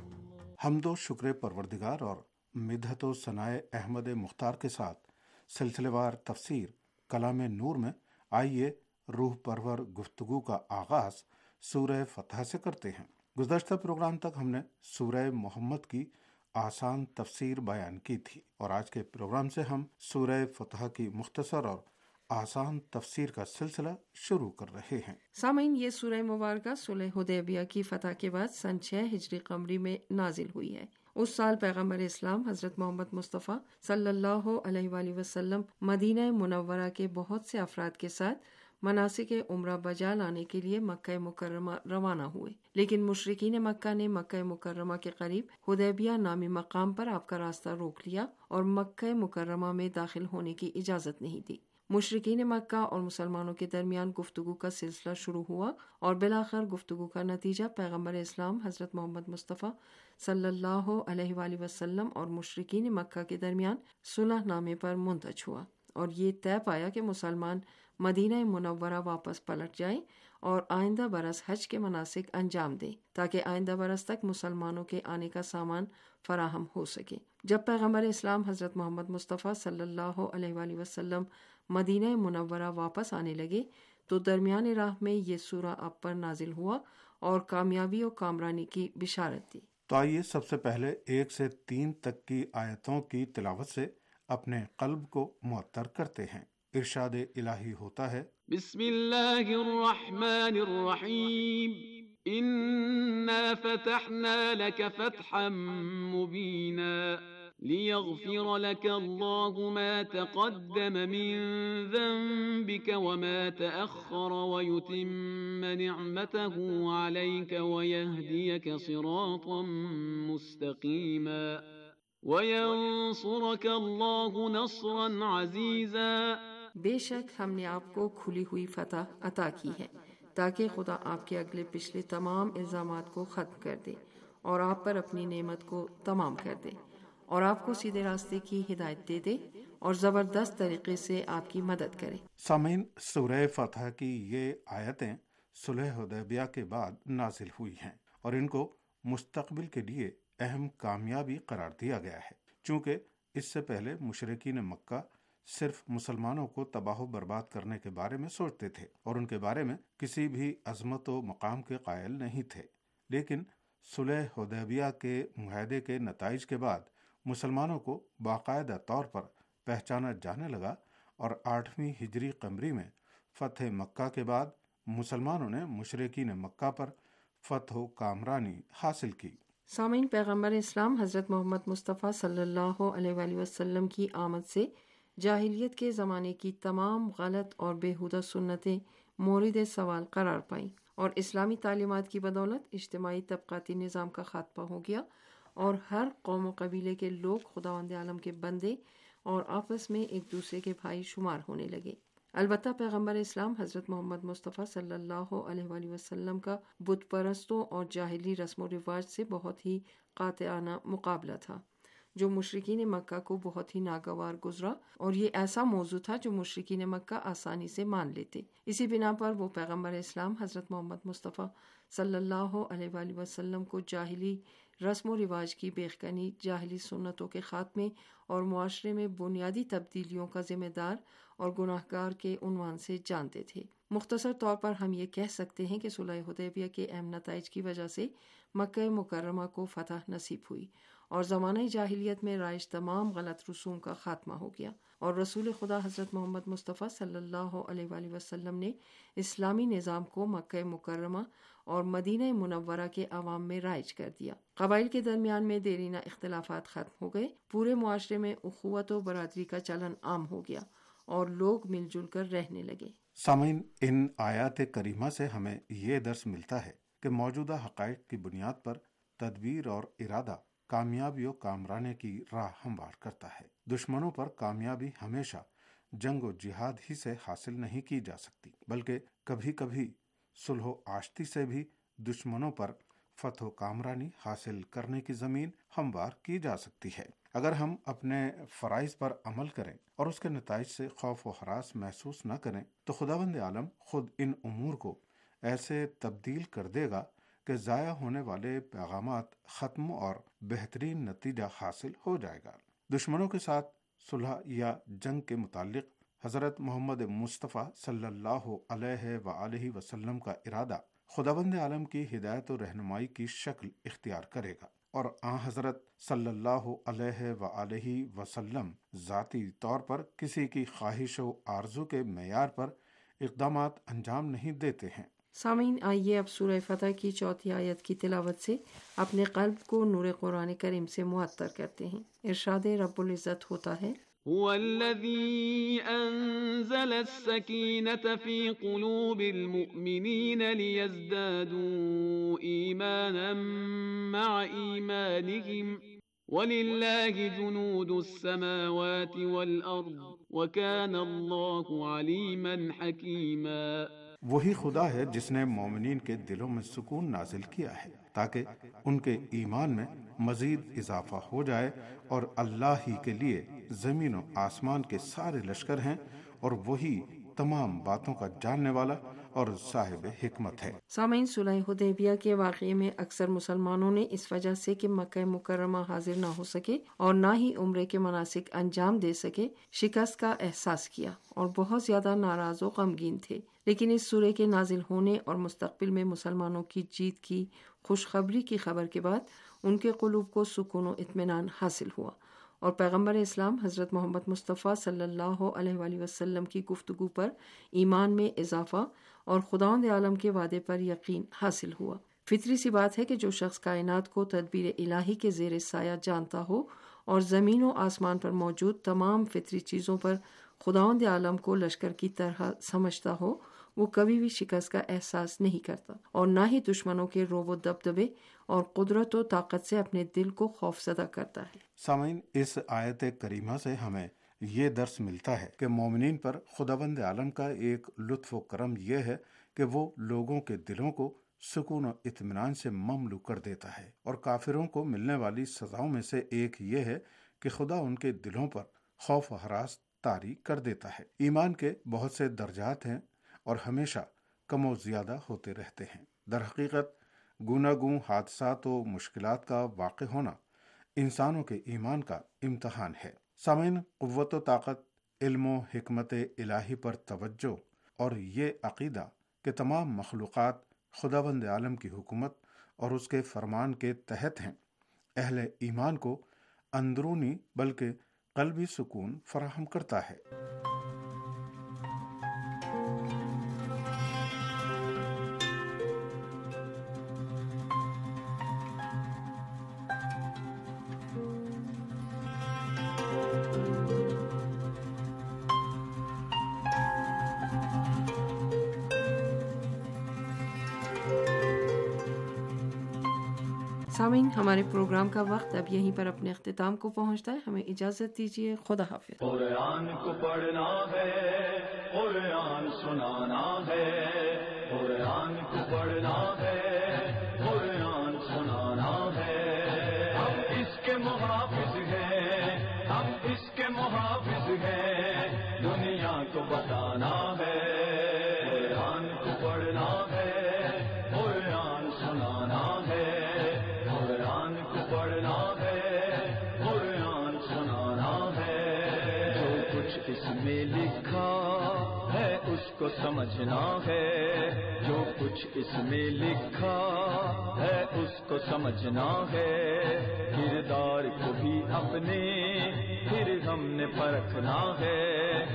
Speaker 11: حمد و شکر پروردگار اور مدحت و ثناء احمد مختار کے ساتھ سلسلہ وار تفسیر کلام نور میں آئیے روح پرور گفتگو کا آغاز سورہ فتح سے کرتے ہیں۔ گزشتہ پروگرام تک ہم نے سورہ محمد کی آسان تفسیر بیان کی تھی اور آج کے پروگرام سے ہم سورہ فتح کی مختصر اور آسان تفسیر کا سلسلہ شروع کر رہے ہیں۔
Speaker 9: سامعین، یہ سورہ مبارکہ صلح حدیبیہ کی فتح کے بعد سن 6 ہجری قمری میں نازل ہوئی ہے۔ اس سال پیغمبر اسلام حضرت محمد مصطفیٰ صلی اللہ علیہ وآلہ وسلم مدینہ منورہ کے بہت سے افراد کے ساتھ مناسک عمرہ بجا لانے کے لیے مکہ مکرمہ روانہ ہوئے، لیکن مشرکین مکہ نے مکہ مکرمہ کے قریب حدیبیہ نامی مقام پر آپ کا راستہ روک لیا اور مکہ مکرمہ میں داخل ہونے کی اجازت نہیں دی۔ مشرکین مکہ اور مسلمانوں کے درمیان گفتگو کا سلسلہ شروع ہوا اور بالآخر گفتگو کا نتیجہ پیغمبر اسلام حضرت محمد مصطفیٰ صلی اللہ علیہ وآلہ وسلم اور مشرکین مکہ کے درمیان صلح نامے پر منتج ہوا، اور یہ طے پایا کہ مسلمان مدینہ منورہ واپس پلٹ جائیں اور آئندہ برس حج کے مناسک انجام دیں تاکہ آئندہ برس تک مسلمانوں کے آنے کا سامان فراہم ہو سکے۔ جب پیغمبر اسلام حضرت محمد مصطفیٰ صلی اللہ علیہ وآلہ وسلم مدینہ منورہ واپس آنے لگے تو درمیان راہ میں یہ سورہ آپ پر نازل ہوا اور کامیابی و کامرانی کی بشارت دی۔
Speaker 11: تو آئیے سب سے پہلے 1 سے 3 تک کی آیتوں کی تلاوت سے اپنے قلب کو معطر کرتے ہیں۔ ارشاد الہی ہوتا ہے،
Speaker 12: بسم اللہ الرحمن الرحیم، انا فتحنا لك فتحا مبینا ليغفر لك الله ما تقدم من ذنبك وما تأخر ويتم نعمته عليك ويهديك صراطا مستقيما وينصرك الله نصرا عزيزا۔
Speaker 9: بے شک ہم نے آپ کو کھلی ہوئی فتح عطا کی ہے تاکہ خدا آپ کے اگلے پچھلے تمام الزامات کو ختم کر دے اور آپ پر اپنی نعمت کو تمام کر دے اور آپ کو سیدھے راستے کی ہدایت دے دے اور زبردست طریقے سے آپ کی مدد کرے۔
Speaker 11: سامعین، سورہ فتح کی یہ آیتیں صلح حدیبیہ کے بعد نازل ہوئی ہیں اور ان کو مستقبل کے لیے اہم کامیابی قرار دیا گیا ہے، چونکہ اس سے پہلے مشرکین مکہ صرف مسلمانوں کو تباہ و برباد کرنے کے بارے میں سوچتے تھے اور ان کے بارے میں کسی بھی عظمت و مقام کے قائل نہیں تھے، لیکن صلح حدیبیہ کے معاہدے کے نتائج کے بعد مسلمانوں کو باقاعدہ طور پر پہچانا جانے لگا اور 8ویں ہجری قمری میں فتح مکہ کے بعد مسلمانوں نے مشرکین مکہ پر فتح و کامرانی حاصل کی۔
Speaker 9: سامعین، پیغمبر اسلام حضرت محمد مصطفیٰ صلی اللہ علیہ وآلہ وسلم کی آمد سے جاہلیت کے زمانے کی تمام غلط اور بیہودہ سنتیں مورد سوال قرار پائیں اور اسلامی تعلیمات کی بدولت اجتماعی طبقاتی نظام کا خاتمہ ہو گیا اور ہر قوم و قبیلے کے لوگ خداوند عالم کے بندے اور آپس میں ایک دوسرے کے بھائی شمار ہونے لگے۔ البتہ پیغمبر اسلام حضرت محمد مصطفیٰ صلی اللہ علیہ وآلہ وسلم کا بت پرستوں اور جاہلی رسم و رواج سے بہت ہی قاطعانہ مقابلہ تھا جو مشرکین مکہ کو بہت ہی ناگوار گزرا، اور یہ ایسا موضوع تھا جو مشرکین مکہ آسانی سے مان لیتے۔ اسی بنا پر وہ پیغمبر اسلام حضرت محمد مصطفیٰ صلی اللہ علیہ وآلہ وسلم کو جاہلی رسم و رواج کی بیخکنی، جاہلی سنتوں کے خاتمے اور معاشرے میں بنیادی تبدیلیوں کا ذمہ دار اور گناہگار کے عنوان سے جانتے تھے۔ مختصر طور پر ہم یہ کہہ سکتے ہیں کہ صلح حدیبیہ کے اہم نتائج کی وجہ سے مکہ مکرمہ کو فتح نصیب ہوئی اور زمانہ جاہلیت میں رائج تمام غلط رسوم کا خاتمہ ہو گیا، اور رسول خدا حضرت محمد مصطفیٰ صلی اللہ علیہ وآلہ وسلم نے اسلامی نظام کو مکہ مکرمہ اور مدینہ منورہ کے عوام میں رائج کر دیا۔ قبائل کے درمیان میں دیرینہ اختلافات ختم ہو گئے، پورے معاشرے میں اخوت و برادری کا چلن عام ہو گیا اور لوگ مل جل کر رہنے لگے۔
Speaker 11: سامعین، ان آیات کریمہ سے ہمیں یہ درس ملتا ہے کہ موجودہ حقائق کی بنیاد پر تدبیر اور ارادہ کامیابی و کامرانی کی راہ ہموار کرتا ہے۔ دشمنوں پر کامیابی ہمیشہ جنگ و جہاد ہی سے حاصل نہیں کی جا سکتی، بلکہ کبھی کبھی صلح و آشتی سے بھی دشمنوں پر فتح و کامرانی حاصل کرنے کی زمین ہموار کی جا سکتی ہے۔ اگر ہم اپنے فرائض پر عمل کریں اور اس کے نتائج سے خوف و ہراس محسوس نہ کریں تو خداوند عالم خود ان امور کو ایسے تبدیل کر دے گا کہ ضائع ہونے والے پیغامات ختم اور بہترین نتیجہ حاصل ہو جائے گا۔ دشمنوں کے ساتھ صلح یا جنگ کے متعلق حضرت محمد مصطفیٰ صلی اللہ علیہ وآلہ وسلم کا ارادہ خداوند عالم کی ہدایت و رہنمائی کی شکل اختیار کرے گا، اور آن حضرت صلی اللہ علیہ وآلہ وسلم ذاتی طور پر کسی کی خواہش و آرزو کے معیار پر اقدامات انجام نہیں دیتے ہیں۔
Speaker 9: سامعین، آئیے اب سورہ فتح کی 4 آیت کی تلاوت سے اپنے قلب کو نور قرآن کریم سے معطر کرتے ہیں۔ ارشاد رب العزت ہوتا ہے،
Speaker 12: هو الذي أنزل السكينة في قلوب المؤمنين ليزدادوا إيمانا مع إيمانهم وَلِلَّهِ جُنُودُ السَّمَاوَاتِ وَالْأَرْضِ وَكَانَ اللَّهُ عَلِيمًا حَكِيمًا۔
Speaker 11: وہی خدا ہے جس نے مومنین کے دلوں میں سکون نازل کیا ہے تاکہ ان کے ایمان میں مزید اضافہ ہو جائے، اور اللہ ہی کے لیے زمین و آسمان کے سارے لشکر ہیں، اور وہی تمام باتوں کا جاننے والا اور صاحب حکمت ہے۔
Speaker 9: سامعین، صلح حدیبیہ کے واقعے میں اکثر مسلمانوں نے اس وجہ سے کہ مکہ مکرمہ حاضر نہ ہو سکے اور نہ ہی عمرے کے مناسک انجام دے سکے، شکست کا احساس کیا اور بہت زیادہ ناراض و غمگین تھے۔ لیکن اس سورے کے نازل ہونے اور مستقبل میں مسلمانوں کی جیت کی خوشخبری کی خبر کے بعد ان کے قلوب کو سکون و اطمینان حاصل ہوا، اور پیغمبر اسلام حضرت محمد مصطفیٰ صلی اللہ علیہ وآلہ وسلم کی گفتگو پر ایمان میں اضافہ اور خداوند عالم کے وعدے پر یقین حاصل ہوا۔ فطری سی بات ہے کہ جو شخص کائنات کو تدبیر الہی کے زیر سایہ جانتا ہو اور زمین و آسمان پر موجود تمام فطری چیزوں پر خداوند عالم کو لشکر کی طرح سمجھتا ہو، وہ کبھی بھی شکست کا احساس نہیں کرتا اور نہ ہی دشمنوں کے روب و دبدبے اور قدرت و طاقت سے اپنے دل کو خوف زدہ کرتا ہے۔
Speaker 11: سامعین، اس آیت کریمہ سے ہمیں یہ درس ملتا ہے کہ مومنین پر خداوند عالم کا ایک لطف و کرم یہ ہے کہ وہ لوگوں کے دلوں کو سکون و اطمینان سے مملو کر دیتا ہے، اور کافروں کو ملنے والی سزاؤں میں سے ایک یہ ہے کہ خدا ان کے دلوں پر خوف و ہراس طاری کر دیتا ہے۔ ایمان کے بہت سے درجات ہیں اور ہمیشہ کم و زیادہ ہوتے رہتے ہیں۔ در حقیقت گوناگوں حادثات و مشکلات کا واقع ہونا انسانوں کے ایمان کا امتحان ہے۔ سامعین، قوت و طاقت، علم و حکمت الہی پر توجہ اور یہ عقیدہ کہ تمام مخلوقات خداوند عالم کی حکومت اور اس کے فرمان کے تحت ہیں، اہل ایمان کو اندرونی بلکہ قلبی سکون فراہم کرتا ہے۔
Speaker 9: سامعین، ہمارے پروگرام کا وقت اب یہیں پر اپنے اختتام کو پہنچتا ہے۔ ہمیں اجازت دیجیے، خدا حافظ۔
Speaker 7: قرآن کو پڑھنا ہے، قرآن سنانا ہے، قرآن کو پڑھنا ہے، قرآن سنانا ہے۔ ہم اس کے محافظ ہیں، ہم اس کے محافظ ہیں، دنیا کو بتانا ہے۔ قرآن کو پڑھنا ہے، قرآن سنانا ہے، قرآن کو پڑھنا ہے، قرآن سنانا ہے۔ جو کچھ اس میں لکھا ہے اس کو سمجھنا ہے، جو کچھ اس میں لکھا ہے اس کو سمجھنا ہے۔ کردار کو بھی اپنے پھر ہم نے پرکھنا ہے۔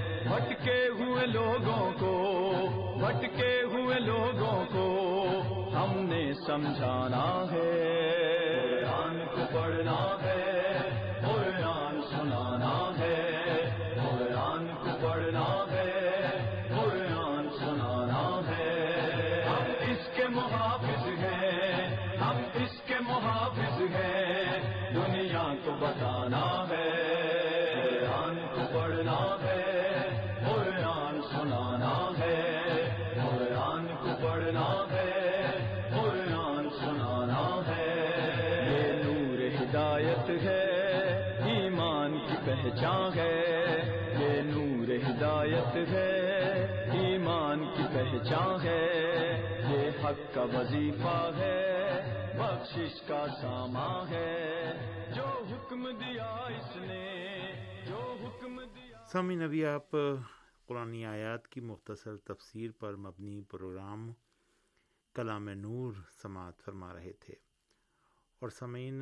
Speaker 7: بھٹکے ہوئے لوگوں کو، بھٹکے ہوئے لوگوں کو ہم نے سمجھانا ہے، قرآن کو پڑھنا ہے، قرآن سنانا ہے، قرآن کو پڑھنا ہے، قرآن سنانا ہے۔ ہم اس کے محافظ ہیں، ہم اس کے محافظ ہیں، دنیا کو بتانا ہے، قرآن کو پڑھنا ہے، قرآن سنانا ہے، قرآن کو پڑھنا ہے، قرآن سنانا ہے۔ یہ نور ہدایت ہے، ایمان کی پہچان ہے، یہ نور ہدایت ہے، ایمان کی پہچان ہے، یہ حق کا وظیفہ ہے، بخشش کا سامان ہے، جو حکم دیا اس نے، جو حکم دیا۔
Speaker 4: سامعین، ابھی آپ قرآنی آیات کی مختصر تفسیر پر مبنی پروگرام کلام نور سماعت فرما رہے تھے، اور سامعین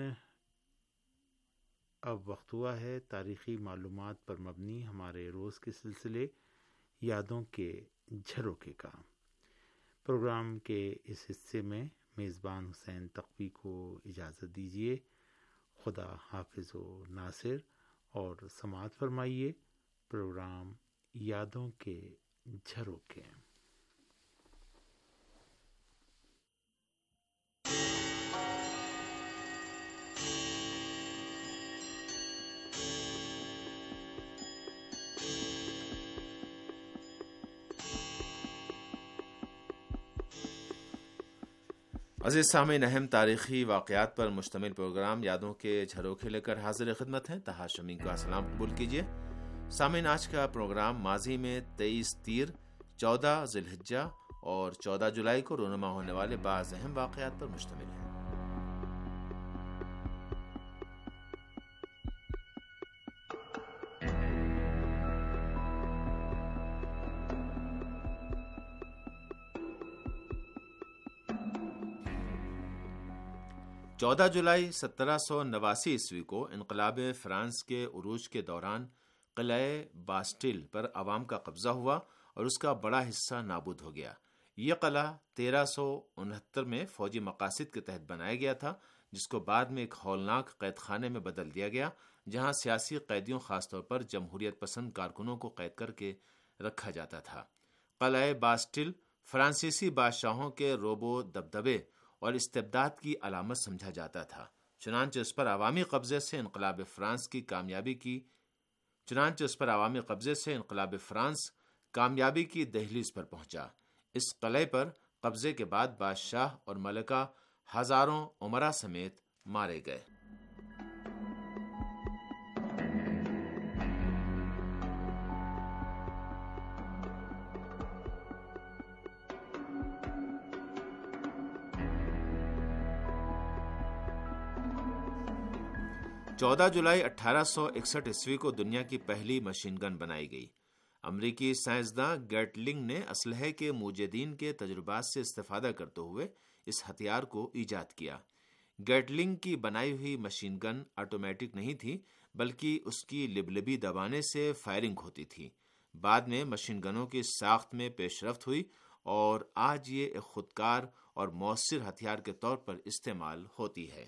Speaker 4: اب وقت ہوا ہے تاریخی معلومات پر مبنی ہمارے روز کے سلسلے یادوں کے جھروکے کا۔ پروگرام کے اس حصے میں میزبان حسین تقوی کو اجازت دیجیے۔ خدا حافظ و ناصر، اور سماعت فرمائیے پروگرام یادوں کے جھروکے۔
Speaker 13: عزیز سامعین، اہم تاریخی واقعات پر مشتمل پروگرام یادوں کے جھروکے لے کر حاضر خدمت ہیں۔ طہا شمیم کا سلام قبول کیجیے۔ سامعین، آج کا پروگرام ماضی میں 23 تیر، 14 ذی الحجہ اور 14 جولائی کو رونما ہونے والے بعض اہم واقعات پر مشتمل ہے۔ 14 جولائی 1789 عیسوی کو انقلاب فرانس کے عروج کے دوران قلعہ باسٹل پر عوام کا قبضہ ہوا اور اس کا بڑا حصہ نابود ہو گیا۔ یہ قلعہ 1369 میں فوجی مقاصد کے تحت بنایا گیا تھا، جس کو بعد میں ایک ہولناک قید خانے میں بدل دیا گیا، جہاں سیاسی قیدیوں خاص طور پر جمہوریت پسند کارکنوں کو قید کر کے رکھا جاتا تھا۔ قلعہ باسٹل فرانسیسی بادشاہوں کے روب و دبدبے اور استبداد کی علامت سمجھا جاتا تھا، چنانچہ اس پر عوامی قبضے سے انقلاب فرانس کامیابی کی دہلیز پر پہنچا۔ اس قلعے پر قبضے کے بعد بادشاہ اور ملکہ ہزاروں امراء سمیت مارے گئے۔ چودہ جولائی 1861 عیسوی کو دنیا کی پہلی مشین گن بنائی گئی۔ امریکی سائنسداں گیٹلنگ نے اسلحے کے موجدین کے تجربات سے استفادہ کرتے ہوئے اس ہتھیار کو ایجاد کیا۔ گیٹلنگ کی بنائی ہوئی مشین گن آٹومیٹک نہیں تھی، بلکہ اس کی لبلبی دبانے سے فائرنگ ہوتی تھی۔ بعد میں مشین گنوں کی ساخت میں پیش رفت ہوئی اور آج یہ ایک خودکار اور مؤثر ہتھیار کے طور پر استعمال ہوتی ہے۔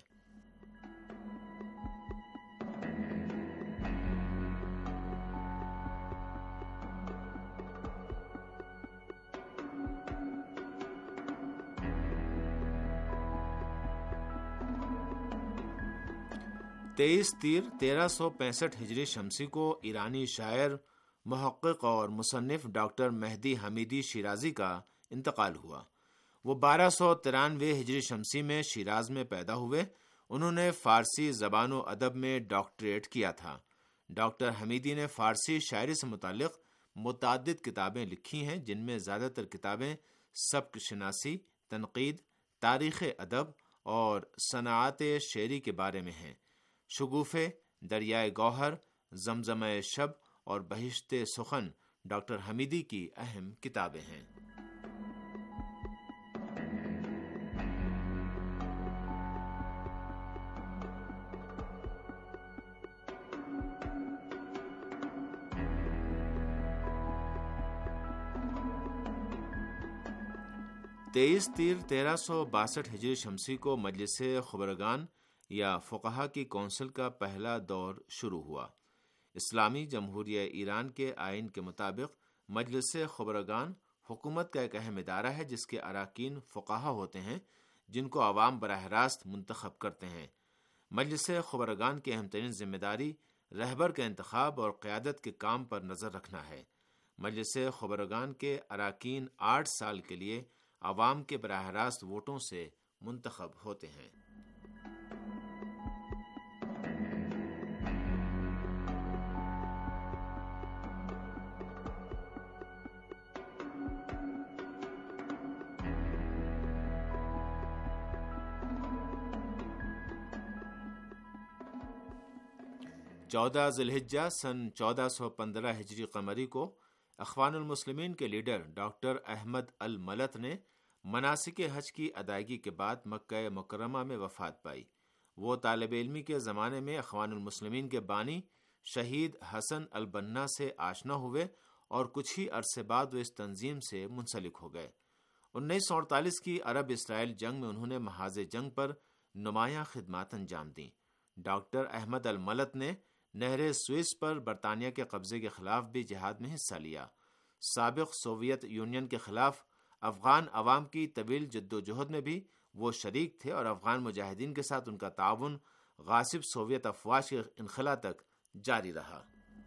Speaker 13: تیئیس تیر 1365 ہجری شمسی کو ایرانی شاعر، محقق اور مصنف ڈاکٹر مہدی حمیدی شیرازی کا انتقال ہوا۔ وہ 1293 ہجری شمسی میں شیراز میں پیدا ہوئے۔ انہوں نے فارسی زبان و ادب میں ڈاکٹریٹ کیا تھا۔ ڈاکٹر حمیدی نے فارسی شاعری سے متعلق متعدد کتابیں لکھی ہیں، جن میں زیادہ تر کتابیں سبک شناسی، تنقید، تاریخ ادب اور صناعت شعری کے بارے میں ہیں۔ شگوفے، دریائے گوہر، زمزمہ شب اور بہشت سخن ڈاکٹر حمیدی کی اہم کتابیں ہیں۔ 23 تیر 1362 ہجری شمسی کو مجلس خبرگان یا فقہا کی کونسل کا پہلا دور شروع ہوا۔ اسلامی جمہوریہ ایران کے آئین کے مطابق مجلس خبرگان حکومت کا ایک اہم ادارہ ہے جس کے اراکین فقہا ہوتے ہیں جن کو عوام براہ راست منتخب کرتے ہیں۔ مجلس خبرگان کی اہم ترین ذمہ داری رہبر کے انتخاب اور قیادت کے کام پر نظر رکھنا ہے۔ مجلس خبرگان کے اراکین 8 سال کے لیے عوام کے براہ راست ووٹوں سے منتخب ہوتے ہیں۔ چودہ ذی الحجہ سن 1415 ہجری قمری کو اخوان المسلمین کے لیڈر ڈاکٹر احمد الملت نے مناسک حج کی ادائیگی کے بعد مکہ مکرمہ میں وفات پائی۔ وہ طالب علمی کے زمانے میں اخوان المسلمین کے بانی شہید حسن البنا سے آشنا ہوئے اور کچھ ہی عرصے بعد وہ اس تنظیم سے منسلک ہو گئے۔ 1948 کی عرب اسرائیل جنگ میں انہوں نے محاذ جنگ پر نمایاں خدمات انجام دیں۔ ڈاکٹر احمد الملت نے نہر سوئس پر برطانیہ کے قبضے کے خلاف بھی جہاد میں حصہ لیا۔ سابق سوویت یونین کے خلاف افغان عوام کی طویل جدوجہد میں بھی وہ شریک تھے اور افغان مجاہدین کے ساتھ ان کا تعاون غاصب سوویت افواج کے انخلا تک جاری رہا۔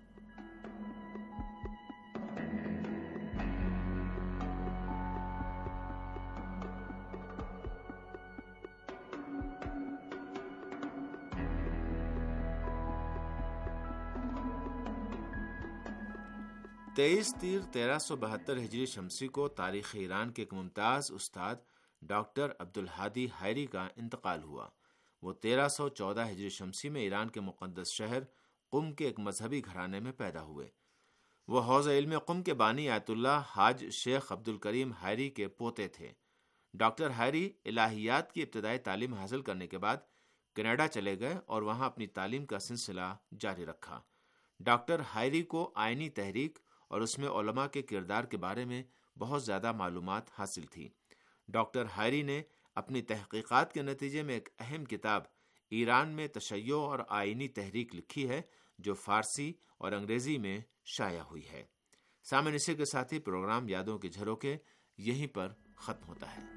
Speaker 13: تیئیس تیر 1372 ہجری شمسی کو تاریخ ایران کے ایک ممتاز استاد ڈاکٹر عبدالہادی حائری کا انتقال ہوا۔ وہ 1314 ہجری شمسی میں ایران کے مقدس شہر قم کے ایک مذہبی گھرانے میں پیدا ہوئے۔ وہ حوض علم قم کے بانی آیت اللہ حاج شیخ عبدالکریم حائری کے پوتے تھے۔ ڈاکٹر حائری الہیات کی ابتدائی تعلیم حاصل کرنے کے بعد کینیڈا چلے گئے اور وہاں اپنی تعلیم کا سلسلہ جاری رکھا۔ ڈاکٹر حائری کو آئینی تحریک اور اس میں علماء کے کردار کے بارے میں بہت زیادہ معلومات حاصل تھی۔ ڈاکٹر حائری نے اپنی تحقیقات کے نتیجے میں ایک اہم کتاب ایران میں تشیع اور آئینی تحریک لکھی ہے جو فارسی اور انگریزی میں شائع ہوئی ہے۔ سامعین، اسی کے ساتھ ہی پروگرام یادوں کے جھروکے یہیں پر ختم ہوتا ہے۔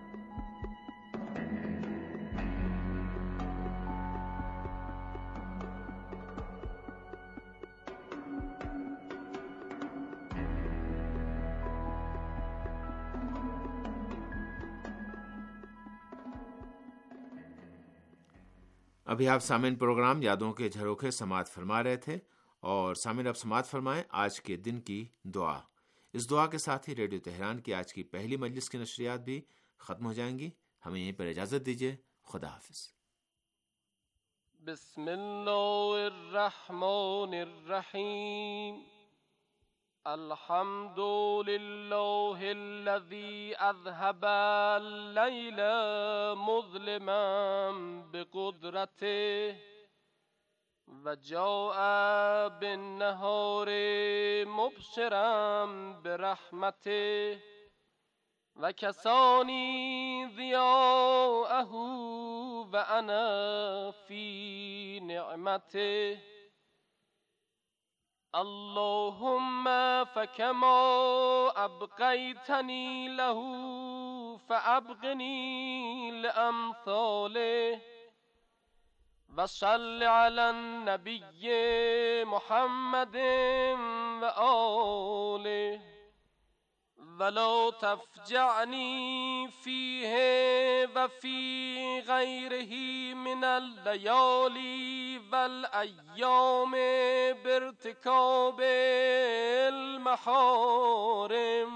Speaker 13: ابھی آپ سامعین پروگرام یادوں کے جھروکے سماعت فرما رہے تھے، اور سامعین اب سماعت فرمائیں آج کے دن کی دعا۔ اس دعا کے ساتھ ہی ریڈیو تہران کی آج کی پہلی مجلس کی نشریات بھی ختم ہو جائیں گی۔ ہمیں یہیں پر اجازت دیجیے۔ خدا حافظ۔
Speaker 14: بسم اللہ الرحمن الرحیم۔ الحمد للہ الذی اذهب اللیل مظلما بقدرته وجاء بالنهار مبشرا برحمته وكساني ضياءه وأنا في نعمته اللهم فكما أبقيتني له فأبقني لأمثاله وصل على النبي محمد وآله ولا تفجعني فيه وفي غيره من الليالي والأيام بارتكاب المحارم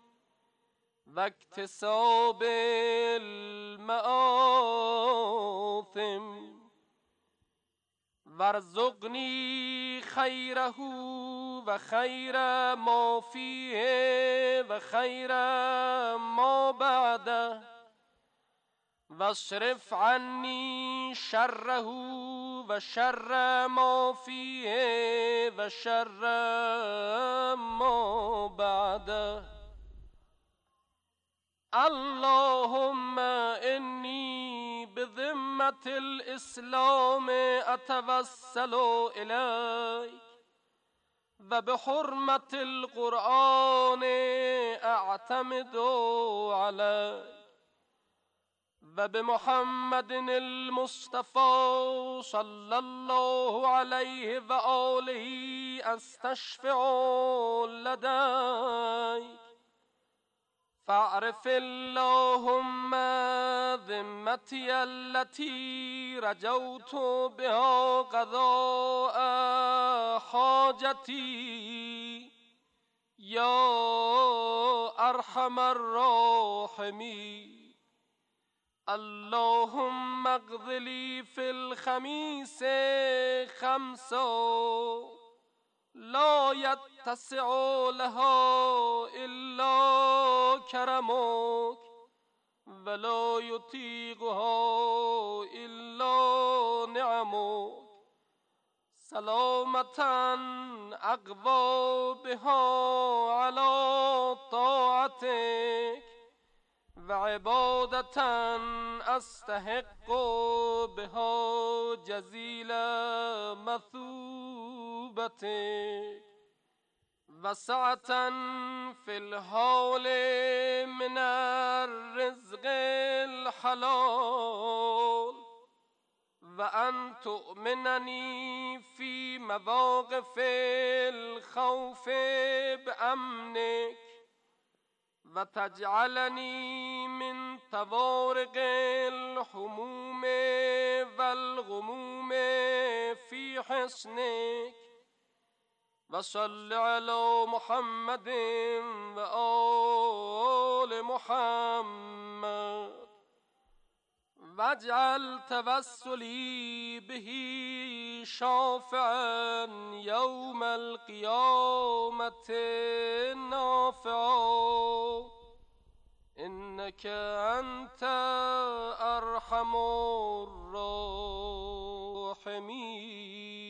Speaker 14: واكتساب المآثم وارزقني خيره وخير ما فيه وخير ما بعده واصرف عني شره وشر ما فيه وشر ما بعده اللهم إني بذمة الإسلام أتوسل إليك وبحرمة القرآن أعتمد عليك وبمحمد المصطفى صلى الله عليه وآله أستشفع لديك فاعرف اللهم ذمتي التي رجوت بها قضاء حاجتي يا أرحم الراحمين. اللهم اقض لي في الخميس خمسا لا يتسع لها إلا كرمك ولا يطيقها إلا نعمك سلامة أقوى بها على طاعتك وعبادة أستحق بها جزيل مثوبتك وسعة في الحول من الرزق الحلال وأن تؤمنني في مواقف الخوف بأمنك وتجعلني من طوارق الحموم والغموم في حصنك وصل على محمد وآل محمد واجعل توسلي به شافعا يوم القيامة نافعا إنك أنت أرحم الراحمين.